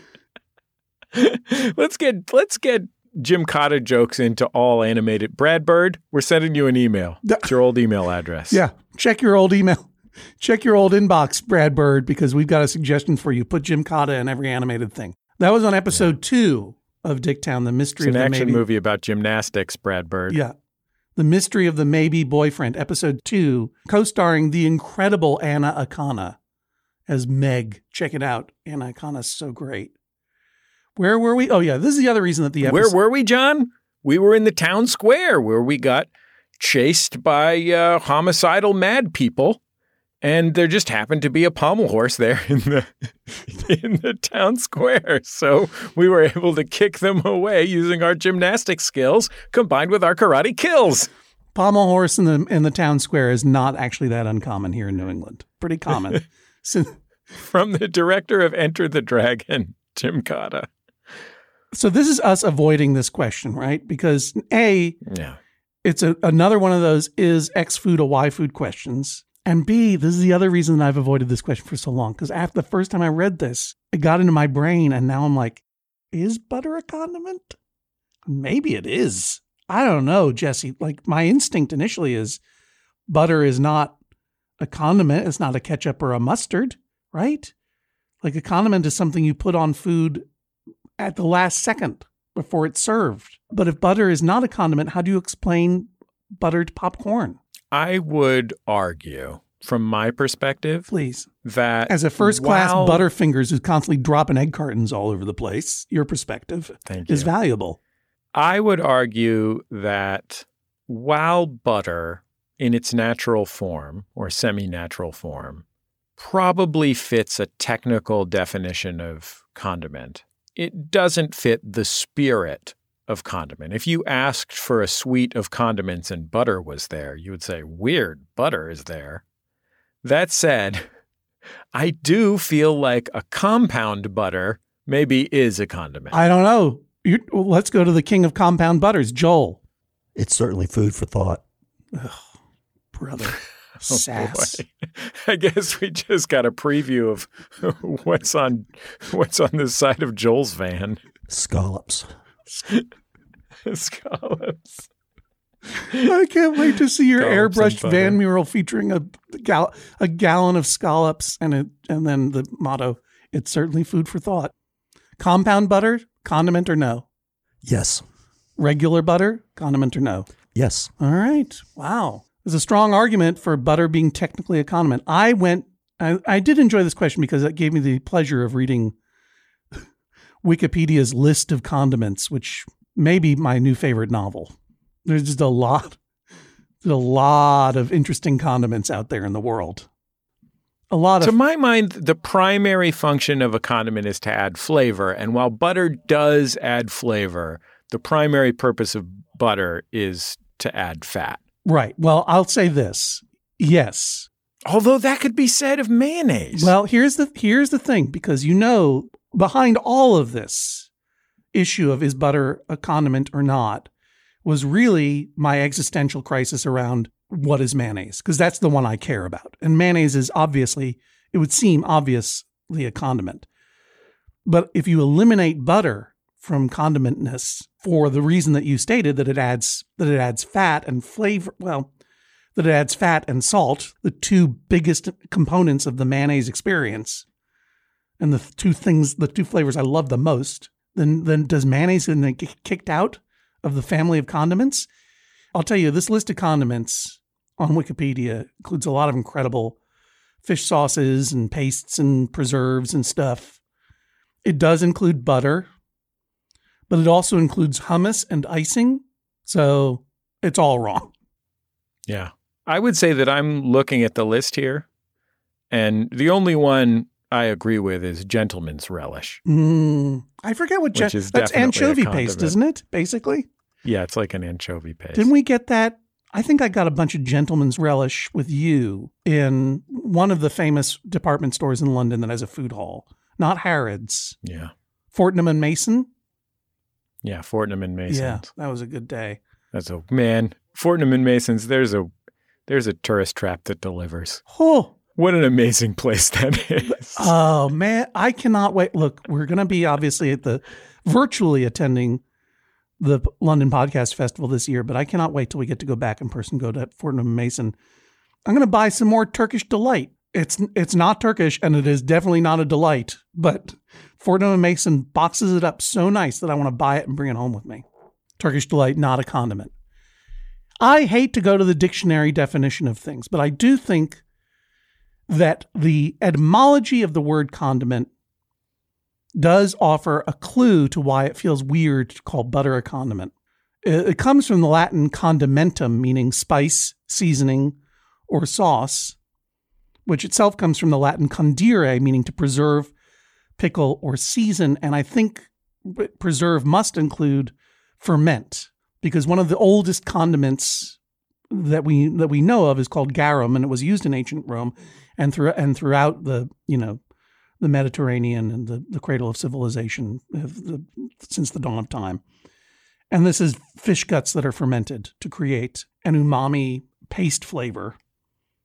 let's get let's get Jim Cotta jokes into all animated. Brad Bird, we're sending you an email. It's your old email address. Yeah. Check your old email. Check your old inbox, Brad Bird, because we've got a suggestion for you. Put Jim Cotta in every animated thing. That was on episode yeah. two of Dicktown, the mystery it's of an the action maybe. movie about gymnastics, Brad Bird. Yeah. The Mystery of the Maybe Boyfriend, episode two, co-starring the incredible Anna Akana as Meg. Check it out. Anna Akana's so great. Where were we? Oh, yeah. This is the other reason that the episode... Where were we, John? We were in the town square where we got chased by uh, homicidal mad people. And there just happened to be a pommel horse there in the in the town square. So we were able to kick them away using our gymnastic skills combined with our karate kills. Pommel horse in the in the town square is not actually that uncommon here in New England. Pretty common. So, from the director of Enter the Dragon, Jim Cotta. So this is us avoiding this question, right? Because A, yeah. it's a, another one of those is X food a Y food questions. And B, this is the other reason I've avoided this question for so long, because after the first time I read this, it got into my brain, and now I'm like, is butter a condiment? Maybe it is. I don't know, Jesse. Like, my instinct initially is butter is not a condiment. It's not a ketchup or a mustard, right? Like, a condiment is something you put on food at the last second before it's served. But if butter is not a condiment, how do you explain buttered popcorn? I would argue, from my perspective, please, that as a first-class while... Butterfingers who's constantly dropping egg cartons all over the place, your perspective Thank you. is valuable. I would argue that while butter in its natural form or semi-natural form probably fits a technical definition of condiment, it doesn't fit the spirit of condiment. If you asked for a suite of condiments and butter was there, you would say, weird, butter is there. That said, I do feel like a compound butter maybe is a condiment. I don't know. You're, well, let's go to the king of compound butters, Joel. It's certainly food for thought. Ugh, brother. Oh, Sass. boy. I guess we just got a preview of what's on what's on the side of Joel's van. Scallops. Scallops. I can't wait to see your Scallops airbrushed and van butter. mural featuring a gal- a gallon of scallops and a, and then the motto, it's certainly food for thought. Compound butter, condiment or no? Yes. Regular butter, condiment or no? Yes. All right. Wow. There's a strong argument for butter being technically a condiment. I went, I, I did enjoy this question because it gave me the pleasure of reading Wikipedia's list of condiments, which may be my new favorite novel. There's just a lot, there's a lot of interesting condiments out there in the world. A lot of. To my mind, the primary function of a condiment is to add flavor. And while butter does add flavor, the primary purpose of butter is to add fat. Right. Well, I'll say this. Yes. Although that could be said of mayonnaise. Well, here's the here's the thing, because you know, behind all of this issue of is butter a condiment or not was really my existential crisis around what is mayonnaise, because that's the one I care about. And mayonnaise is obviously, it would seem obviously a condiment. But if you eliminate butter from condimentness for the reason that you stated, that it adds that it adds fat and flavor, well, that it adds fat and salt, the two biggest components of the mayonnaise experience, and the two things, the two flavors I love the most, then then does mayonnaise get kicked out of the family of condiments? I'll tell you, this list of condiments on Wikipedia includes a lot of incredible fish sauces and pastes and preserves and stuff. It does include butter, but it also includes hummus and icing. So it's all wrong. Yeah. I would say that I'm looking at the list here, and the only one I agree with is gentleman's relish. Mm, I forget what Which gen- is that's definitely a anchovy condiment. paste, isn't it? Basically. Yeah, it's like an anchovy paste. Didn't we get that? I think I got a bunch of gentleman's relish with you in one of the famous department stores in London that has a food hall. Not Harrods. Yeah. Fortnum and Mason. Yeah, Fortnum and Masons. Yeah, that was a good day. That's a man. Fortnum and Masons. There's a there's a tourist trap that delivers. Oh, what an amazing place that is. Oh man, I cannot wait. Look, we're going to be obviously at the virtually attending the London Podcast Festival this year, but I cannot wait till we get to go back in person, go to Fortnum and Mason. I'm going to buy some more Turkish Delight. It's it's not Turkish, and it is definitely not a delight, but Fortnum and Mason boxes it up so nice that I want to buy it and bring it home with me. Turkish Delight, not a condiment. I hate to go to the dictionary definition of things, but I do think that the etymology of the word condiment does offer a clue to why it feels weird to call butter a condiment. It comes from the Latin condimentum, meaning spice, seasoning, or sauce, which itself comes from the Latin condire, meaning to preserve, pickle, or season. And I think preserve must include ferment, because one of the oldest condiments that we that we know of is called garum, and it was used in ancient Rome and through and throughout the you know the Mediterranean and the, the cradle of civilization of the, since the dawn of time. And this is fish guts that are fermented to create an umami paste flavor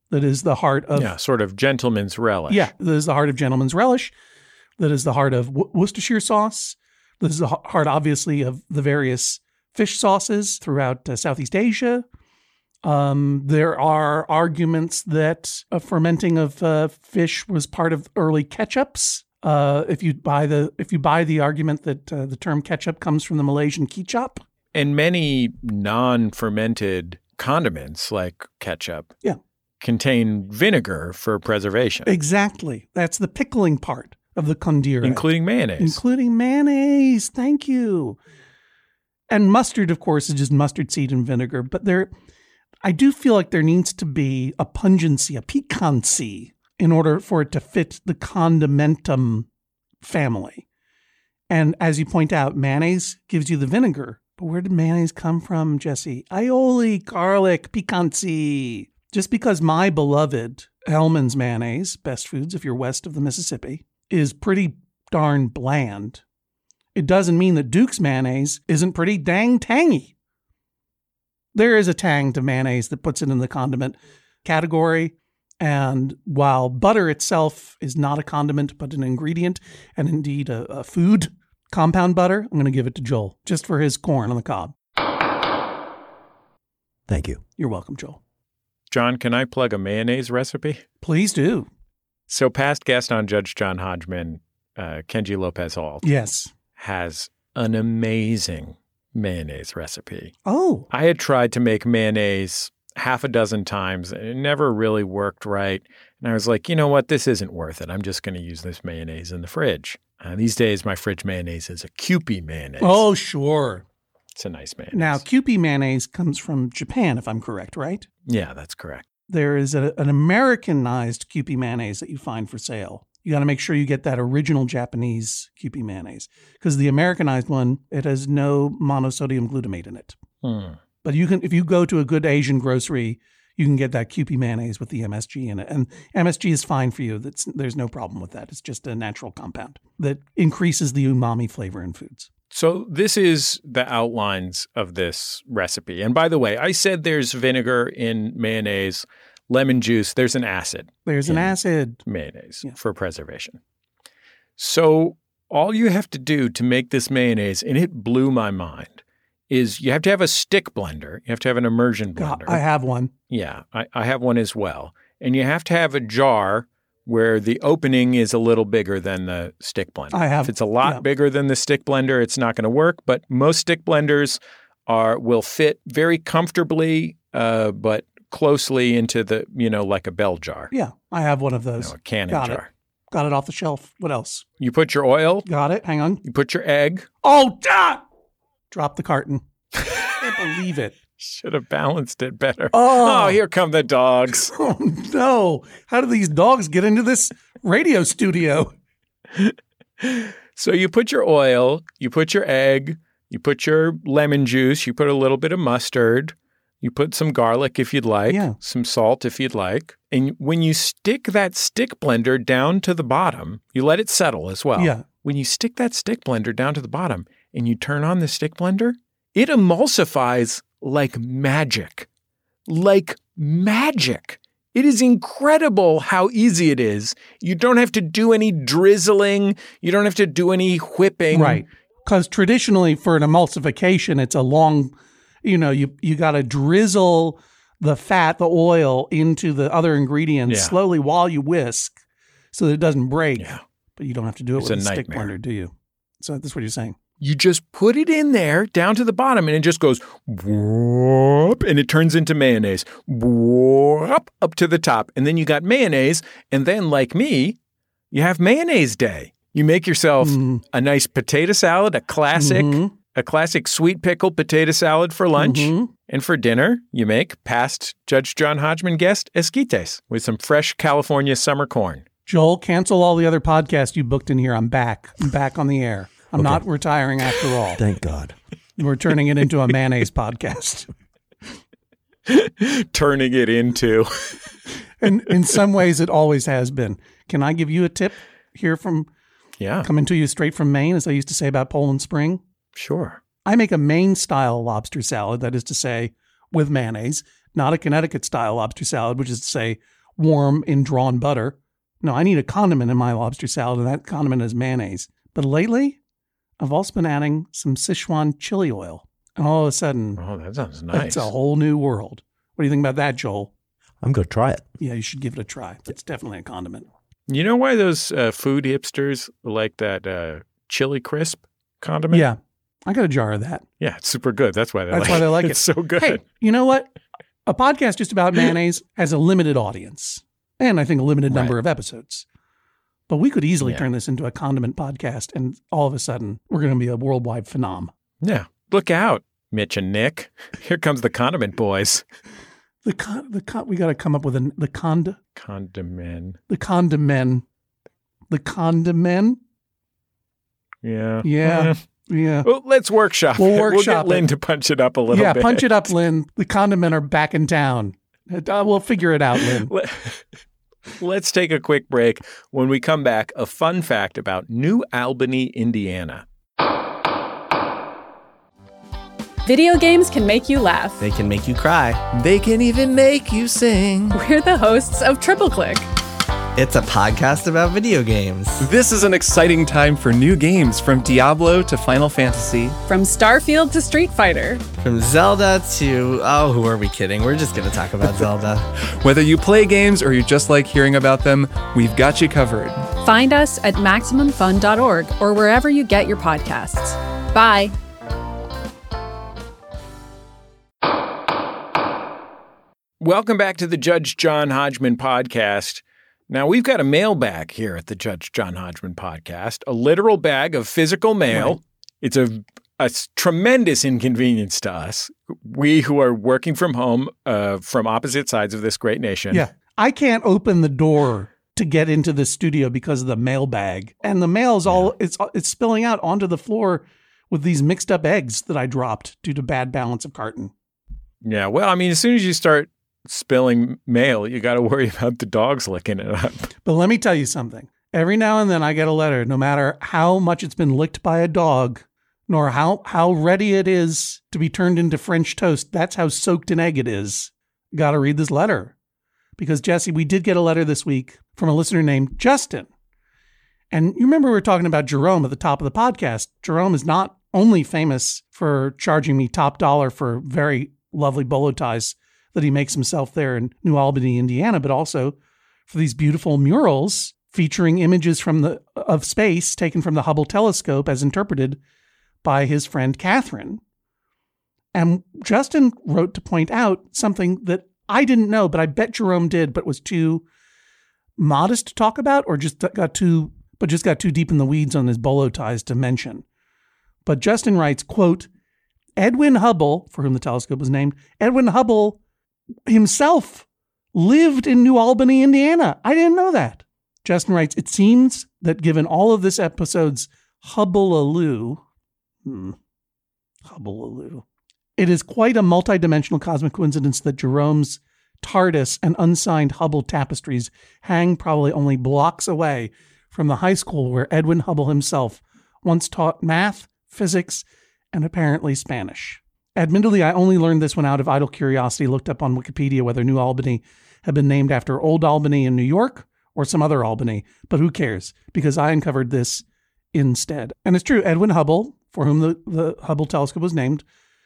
that is the heart of... Yeah, sort of gentleman's relish. Yeah, that is the heart of gentleman's relish. That is the heart of w- Worcestershire sauce. This is the heart, obviously, of the various fish sauces throughout uh, Southeast Asia. Um, there are arguments that a fermenting of uh, fish was part of early ketchups. Uh, if you buy the if you buy the argument that uh, the term ketchup comes from the Malaysian kicap. And many non-fermented condiments like ketchup yeah. contain vinegar for preservation. Exactly. That's the pickling part of the kondire. Including mayonnaise. Including mayonnaise. Thank you. And mustard, of course, is just mustard seed and vinegar. But there, I do feel like there needs to be a pungency, a piquancy, in order for it to fit the condimentum family. And as you point out, mayonnaise gives you the vinegar. But where did mayonnaise come from, Jesse? Aioli, garlic, piquancy. Just because my beloved Hellmann's mayonnaise, Best Foods if you're west of the Mississippi, is pretty darn bland, it doesn't mean that Duke's mayonnaise isn't pretty dang tangy. There is a tang to mayonnaise that puts it in the condiment category. And while butter itself is not a condiment, but an ingredient, and indeed a, a food, compound butter, I'm going to give it to Joel, just for his corn on the cob. Thank you. You're welcome, Joel. John, can I plug a mayonnaise recipe? Please do. So past guest on Judge John Hodgman, uh, Kenji Lopez-Alt, yes, has an amazing mayonnaise recipe. Oh. I had tried to make mayonnaise half a dozen times, and it never really worked right. And I was like, you know what? This isn't worth it. I'm just going to use this mayonnaise in the fridge. Uh, these days, my fridge mayonnaise is a Kewpie mayonnaise. Oh, sure. It's a nice mayonnaise. Now, Kewpie mayonnaise comes from Japan, if I'm correct, right? Yeah, that's correct. There is a, an Americanized Kewpie mayonnaise that you find for sale. You got to make sure you get that original Japanese Kewpie mayonnaise, because the Americanized one, it has no monosodium glutamate in it. Hmm. But you can, if you go to a good Asian grocery, you can get that Kewpie mayonnaise with the M S G in it. And M S G is fine for you. That's, there's no problem with that. It's just a natural compound that increases the umami flavor in foods. So this is the outlines of this recipe. And by the way, I said there's vinegar in mayonnaise, lemon juice. There's an acid. There's an acid. Mayonnaise yeah. for preservation. So all you have to do to make this mayonnaise, and it blew my mind, is you have to have a stick blender. You have to have an immersion blender. I have one. Yeah, I, I have one as well. And you have to have a jar where the opening is a little bigger than the stick blender. I have. If it's a lot yeah. bigger than the stick blender, it's not going to work. But most stick blenders are will fit very comfortably, uh, but closely into the, you know, like a bell jar. Yeah, I have one of those. You know, a cannon Got jar. It. Got it off the shelf. What else? You put your oil. Got it. Hang on. You put your egg. Oh, duh! Drop the carton. I can't believe it. Should have balanced it better. Oh. oh, here come the dogs. Oh, no. How do these dogs get into this radio studio? So you put your oil, you put your egg, you put your lemon juice, you put a little bit of mustard, you put some garlic if you'd like, yeah. some salt if you'd like. And when you stick that stick blender down to the bottom, you let it settle as well. Yeah. When you stick that stick blender down to the bottom and you turn on the stick blender, it emulsifies like magic. Like magic. It is incredible how easy it is. You don't have to do any drizzling. You don't have to do any whipping. Right. Because traditionally for an emulsification, it's a long, you know, you, you got to drizzle the fat, the oil into the other ingredients yeah. slowly while you whisk so that it doesn't break. Yeah. But you don't have to do it it's with a, a stick nightmare. blender, do you? So that's what you're saying. You just put it in there down to the bottom and it just goes whoop, and it turns into mayonnaise whoop, up to the top. And then you got mayonnaise. And then like me, you have mayonnaise day. You make yourself mm. a nice potato salad, a classic, mm-hmm. a classic sweet pickle potato salad for lunch. Mm-hmm. And for dinner, you make past Judge John Hodgman guest esquites with some fresh California summer corn. Joel, cancel all the other podcasts you booked in here. I'm back. I'm back on the air. I'm okay. not retiring after all. Thank God. We're turning it into a mayonnaise podcast. Turning it into. And in some ways, it always has been. Can I give you a tip here from yeah. coming to you straight from Maine, as I used to say about Poland Spring? Sure. I make a Maine-style lobster salad, that is to say, with mayonnaise, not a Connecticut-style lobster salad, which is to say, warm in drawn butter. No, I need a condiment in my lobster salad, and that condiment is mayonnaise. But lately, I've also been adding some Sichuan chili oil. And all of a sudden, oh, that sounds nice. It's a whole new world. What do you think about that, Joel? I'm going to try it. Yeah, you should give it a try. It's definitely a condiment. You know why those uh, food hipsters like that uh, chili crisp condiment? Yeah. I got a jar of that. Yeah, it's super good. That's why they That's like why they like it. it. It's so good. Hey, you know what? A podcast just about mayonnaise has a limited audience. And I think a limited number Right. of episodes. But we could easily Yeah. turn this into a condiment podcast, and all of a sudden, we're going to be a worldwide phenom. Yeah. Look out, Mitch and Nick. Here comes the condiment boys. The con, the con, we got to come up with a the cond, Condiment. the condiment, the condiment. Yeah. Yeah, yeah. Well, let's workshop We'll it. workshop We'll get Lynn it. to punch it up a little Yeah, bit. punch it up, Lynn. The condiment are back in town. Uh, we'll figure it out, Lynn. Let- Let's take a quick break. When we come back, a fun fact about New Albany, Indiana. Video games can make you laugh. They can make you cry. They can even make you sing. We're the hosts of Triple Click. It's a podcast about video games. This is an exciting time for new games, from Diablo to Final Fantasy. From Starfield to Street Fighter. From Zelda to, oh, who are we kidding? We're just going to talk about Zelda. Whether you play games or you just like hearing about them, we've got you covered. Find us at Maximum Fun dot org or wherever you get your podcasts. Bye. Welcome back to the Judge John Hodgman podcast. Now, we've got a mailbag here at the Judge John Hodgman podcast, a literal bag of physical mail. Right. It's a, a tremendous inconvenience to us, we who are working from home uh, from opposite sides of this great nation. Yeah. I can't open the door to get into the studio because of the mailbag. And the mail is all, it's, it's spilling out onto the floor with these mixed up eggs that I dropped due to bad balance of carton. Yeah. Well, I mean, as soon as you start spilling mail, you got to worry about the dogs licking it up. But let me tell you something. Every now and then I get a letter, no matter how much it's been licked by a dog, nor how, how ready it is to be turned into French toast. That's how soaked in egg it is. Got to read this letter. Because, Jesse, we did get a letter this week from a listener named Justin. And you remember we were talking about Jerome at the top of the podcast. Jerome is not only famous for charging me top dollar for very lovely bolo ties that he makes himself there in New Albany, Indiana, but also for these beautiful murals featuring images from the of space taken from the Hubble telescope as interpreted by his friend Catherine. And Justin wrote to point out something that I didn't know, but I bet Jerome did, but was too modest to talk about, or just got too, but just got too deep in the weeds on his bolo ties to mention. But Justin writes, quote, Edwin Hubble, for whom the telescope was named, Edwin Hubble himself lived in New Albany, Indiana. I didn't know that. Justin writes, it seems that given all of this episode's hubble-a-loo, hmm, hubble-a-loo, it is quite a multidimensional cosmic coincidence that Jerome's TARDIS and unsigned Hubble tapestries hang probably only blocks away from the high school where Edwin Hubble himself once taught math, physics, and apparently Spanish. Admittedly, I only learned this one out of idle curiosity, looked up on Wikipedia whether New Albany had been named after Old Albany in New York or some other Albany, but who cares? Because I uncovered this instead. And it's true, Edwin Hubble, for whom the, the Hubble telescope was named,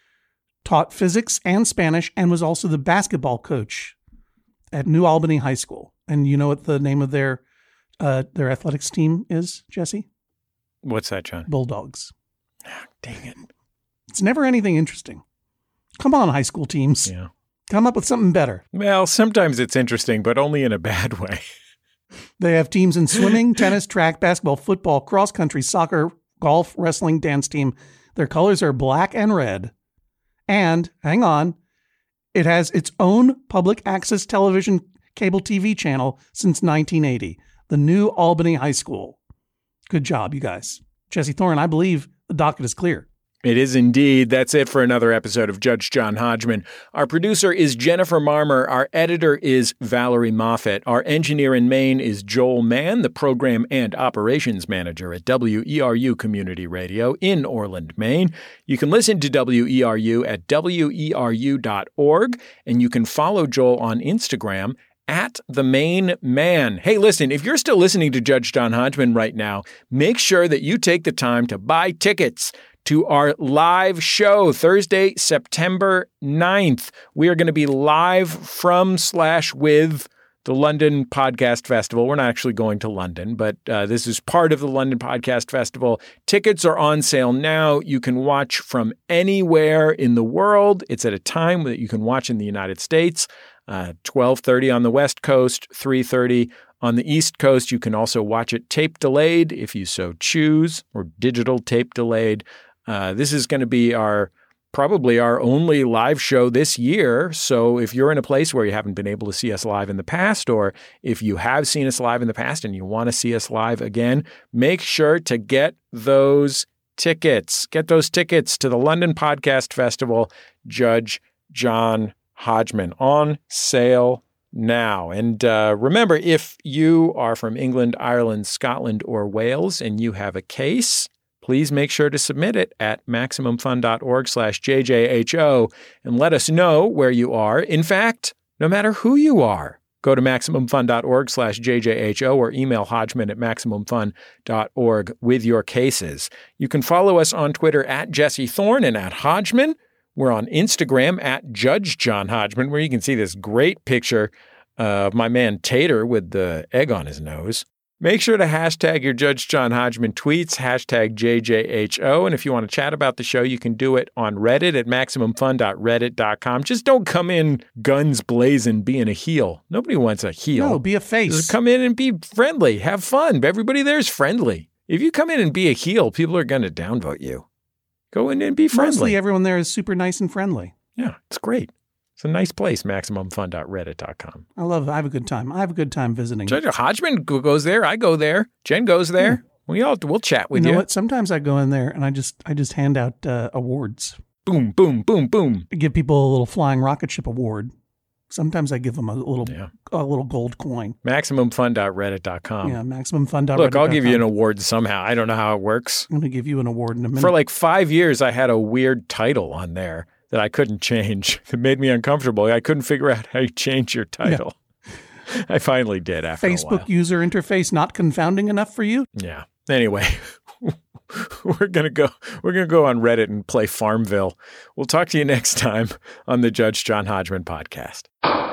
taught physics and Spanish and was also the basketball coach at New Albany High School. And you know what the name of their uh, their athletics team is, Jesse? What's that, John? Bulldogs. Oh, dang it. It's never anything interesting. Come on, high school teams. Yeah. Come up with something better. Well, sometimes it's interesting, but only in a bad way. They have teams in swimming, tennis, track, basketball, football, cross country, soccer, golf, wrestling, dance team. Their colors are black and red. And, hang on, it has its own public access television cable T V channel since nineteen eighty, the New Albany High School. Good job, you guys. Jesse Thorne, I believe the docket is clear. It is indeed. That's it for another episode of Judge John Hodgman. Our producer is Jennifer Marmer. Our editor is Valerie Moffett. Our engineer in Maine is Joel Mann, the program and operations manager at W E R U Community Radio in Orland, Maine. You can listen to W E R U at W E R U dot org, and you can follow Joel on Instagram at the main man. Hey, listen, if you're still listening to Judge John Hodgman right now, make sure that you take the time to buy tickets to our live show Thursday, September ninth. We are going to be live from slash with the London Podcast Festival. We're not actually going to London, but uh, this is part of the London Podcast Festival. Tickets are on sale now. You can watch from anywhere in the world. It's at a time that you can watch in the United States, uh, twelve thirty on the West Coast, three thirty on the East Coast. You can also watch it tape delayed if you so choose, or digital tape delayed. Uh, this is going to be our probably our only live show this year. So if you're in a place where you haven't been able to see us live in the past, or if you have seen us live in the past and you want to see us live again, make sure to get those tickets. Get those tickets to the London Podcast Festival, Judge John Hodgman, on sale now. And uh, remember, if you are from England, Ireland, Scotland, or Wales, and you have a case, please make sure to submit it at MaximumFun.org slash JJHO and let us know where you are. In fact, no matter who you are, go to MaximumFun.org slash JJHO or email Hodgman at MaximumFun.org with your cases. You can follow us on Twitter at Jesse Thorne and at Hodgman. We're on Instagram at Judge John Hodgman, where you can see this great picture of my man Tater with the egg on his nose. Make sure to hashtag your Judge John Hodgman tweets, hashtag J J H O. And if you want to chat about the show, you can do it on Reddit at Maximum Fun dot reddit dot com. Just don't come in guns blazing being a heel. Nobody wants a heel. No, be a face. Just come in and be friendly. Have fun. Everybody there is friendly. If you come in and be a heel, people are going to downvote you. Go in and be friendly. Mostly everyone there is super nice and friendly. Yeah, it's great. It's a nice place, Maximum Fun dot reddit dot com. I love it. I have a good time. I have a good time visiting. Judge Hodgman goes there. I go there. Jen goes there. Yeah. We all we'll chat with you. You know you. what? Sometimes I go in there and I just I just hand out uh, awards. Boom, boom, boom, boom. I give people a little flying rocket ship award. Sometimes I give them a little yeah. a little gold coin. Maximum Fun dot reddit dot com. Yeah, Maximum Fun dot reddit dot com. Look, I'll give you an award somehow. I don't know how it works. I'm going to give you an award in a minute. For like five years, I had a weird title on there that I couldn't change. It made me uncomfortable. I couldn't figure out how you change your title. Yeah. I finally did after Facebook a while. User interface not confounding enough for you? Yeah. Anyway, we're gonna go. We're gonna go on Reddit and play Farmville. We'll talk to you next time on the Judge John Hodgman podcast.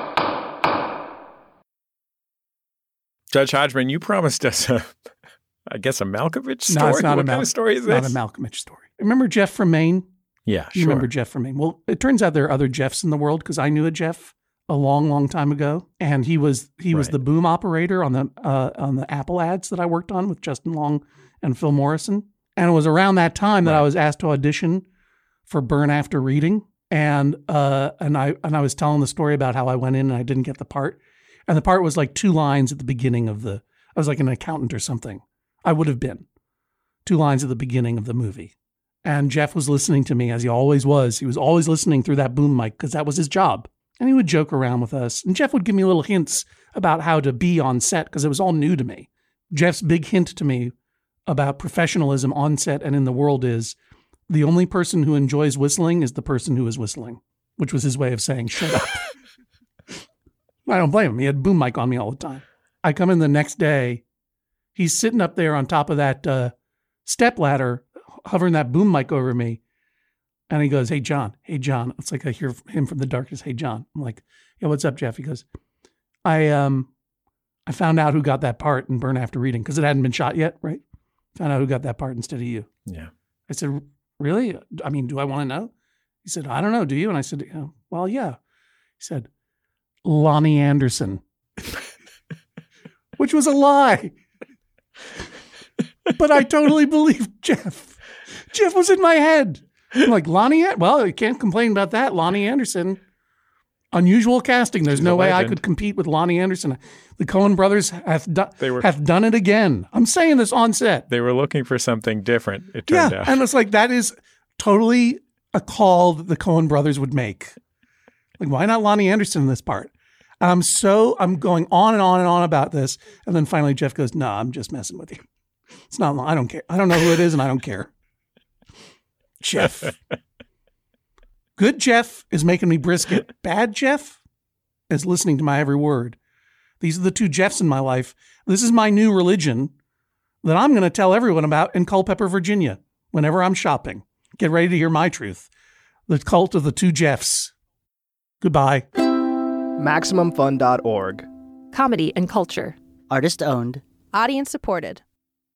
Judge Hodgman, you promised us a, I guess, a Malkovich story. No, it's not what a Mal- kind of story is not this? Not a Malkovich story. Remember Jeff from Maine? Yeah, you sure. remember Jeff from Maine. Well, it turns out there are other Jeffs in the world because I knew a Jeff a long, long time ago, and he was he was Right. the boom operator on the uh, on the Apple ads that I worked on with Justin Long and Phil Morrison. And it was around that time that Right. I was asked to audition for Burn After Reading, and uh, and I and I was telling the story about how I went in and I didn't get the part, and the part was like two lines at the beginning of the. I was like an accountant or something. I would have been two lines at the beginning of the movie. And Jeff was listening to me, as he always was. He was always listening through that boom mic because that was his job. And he would joke around with us. And Jeff would give me little hints about how to be on set because it was all new to me. Jeff's big hint to me about professionalism on set and in the world is the only person who enjoys whistling is the person who is whistling, which was his way of saying, shut up. I don't blame him. He had boom mic on me all the time. I come in the next day. He's sitting up there on top of that uh, step ladder, hovering that boom mic over me. And he goes, hey, John, hey, John. It's like I hear him from the darkness. Hey, John. I'm like, yeah, what's up, Jeff? He goes, I um, I found out who got that part in Burn After Reading because it hadn't been shot yet, right? Found out who got that part instead of you. Yeah. I said, really? I mean, do I want to know? He said, I don't know. Do you? And I said, yeah, well, yeah. He said, Lonnie Anderson, which was a lie. But I totally believed Jeff. Jeff was in my head. I'm like, Lonnie, well, you can't complain about that. Lonnie Anderson. Unusual casting. There's She's no a way I legend. could compete with Lonnie Anderson. The Coen brothers hath, do- They were- hath done it again. I'm saying this on set. They were looking for something different, it turned Yeah, out. and it's like, that is totally a call that the Coen brothers would make. Like, why not Lonnie Anderson in this part? And I'm so, I'm going on and on and on about this. And then finally Jeff goes, no, I'm just messing with you. It's not, I don't care. I don't know who it is and I don't care. Jeff. Good Jeff is making me brisket. Bad Jeff is listening to my every word These are the two Jeffs in my life. This is my new religion that I'm going to tell everyone about in Culpeper, Virginia, whenever I'm shopping. Get ready to hear my truth. The cult of the two Jeffs. Goodbye. Maximum Fun dot org. Comedy and culture. Artist owned. Audience supported.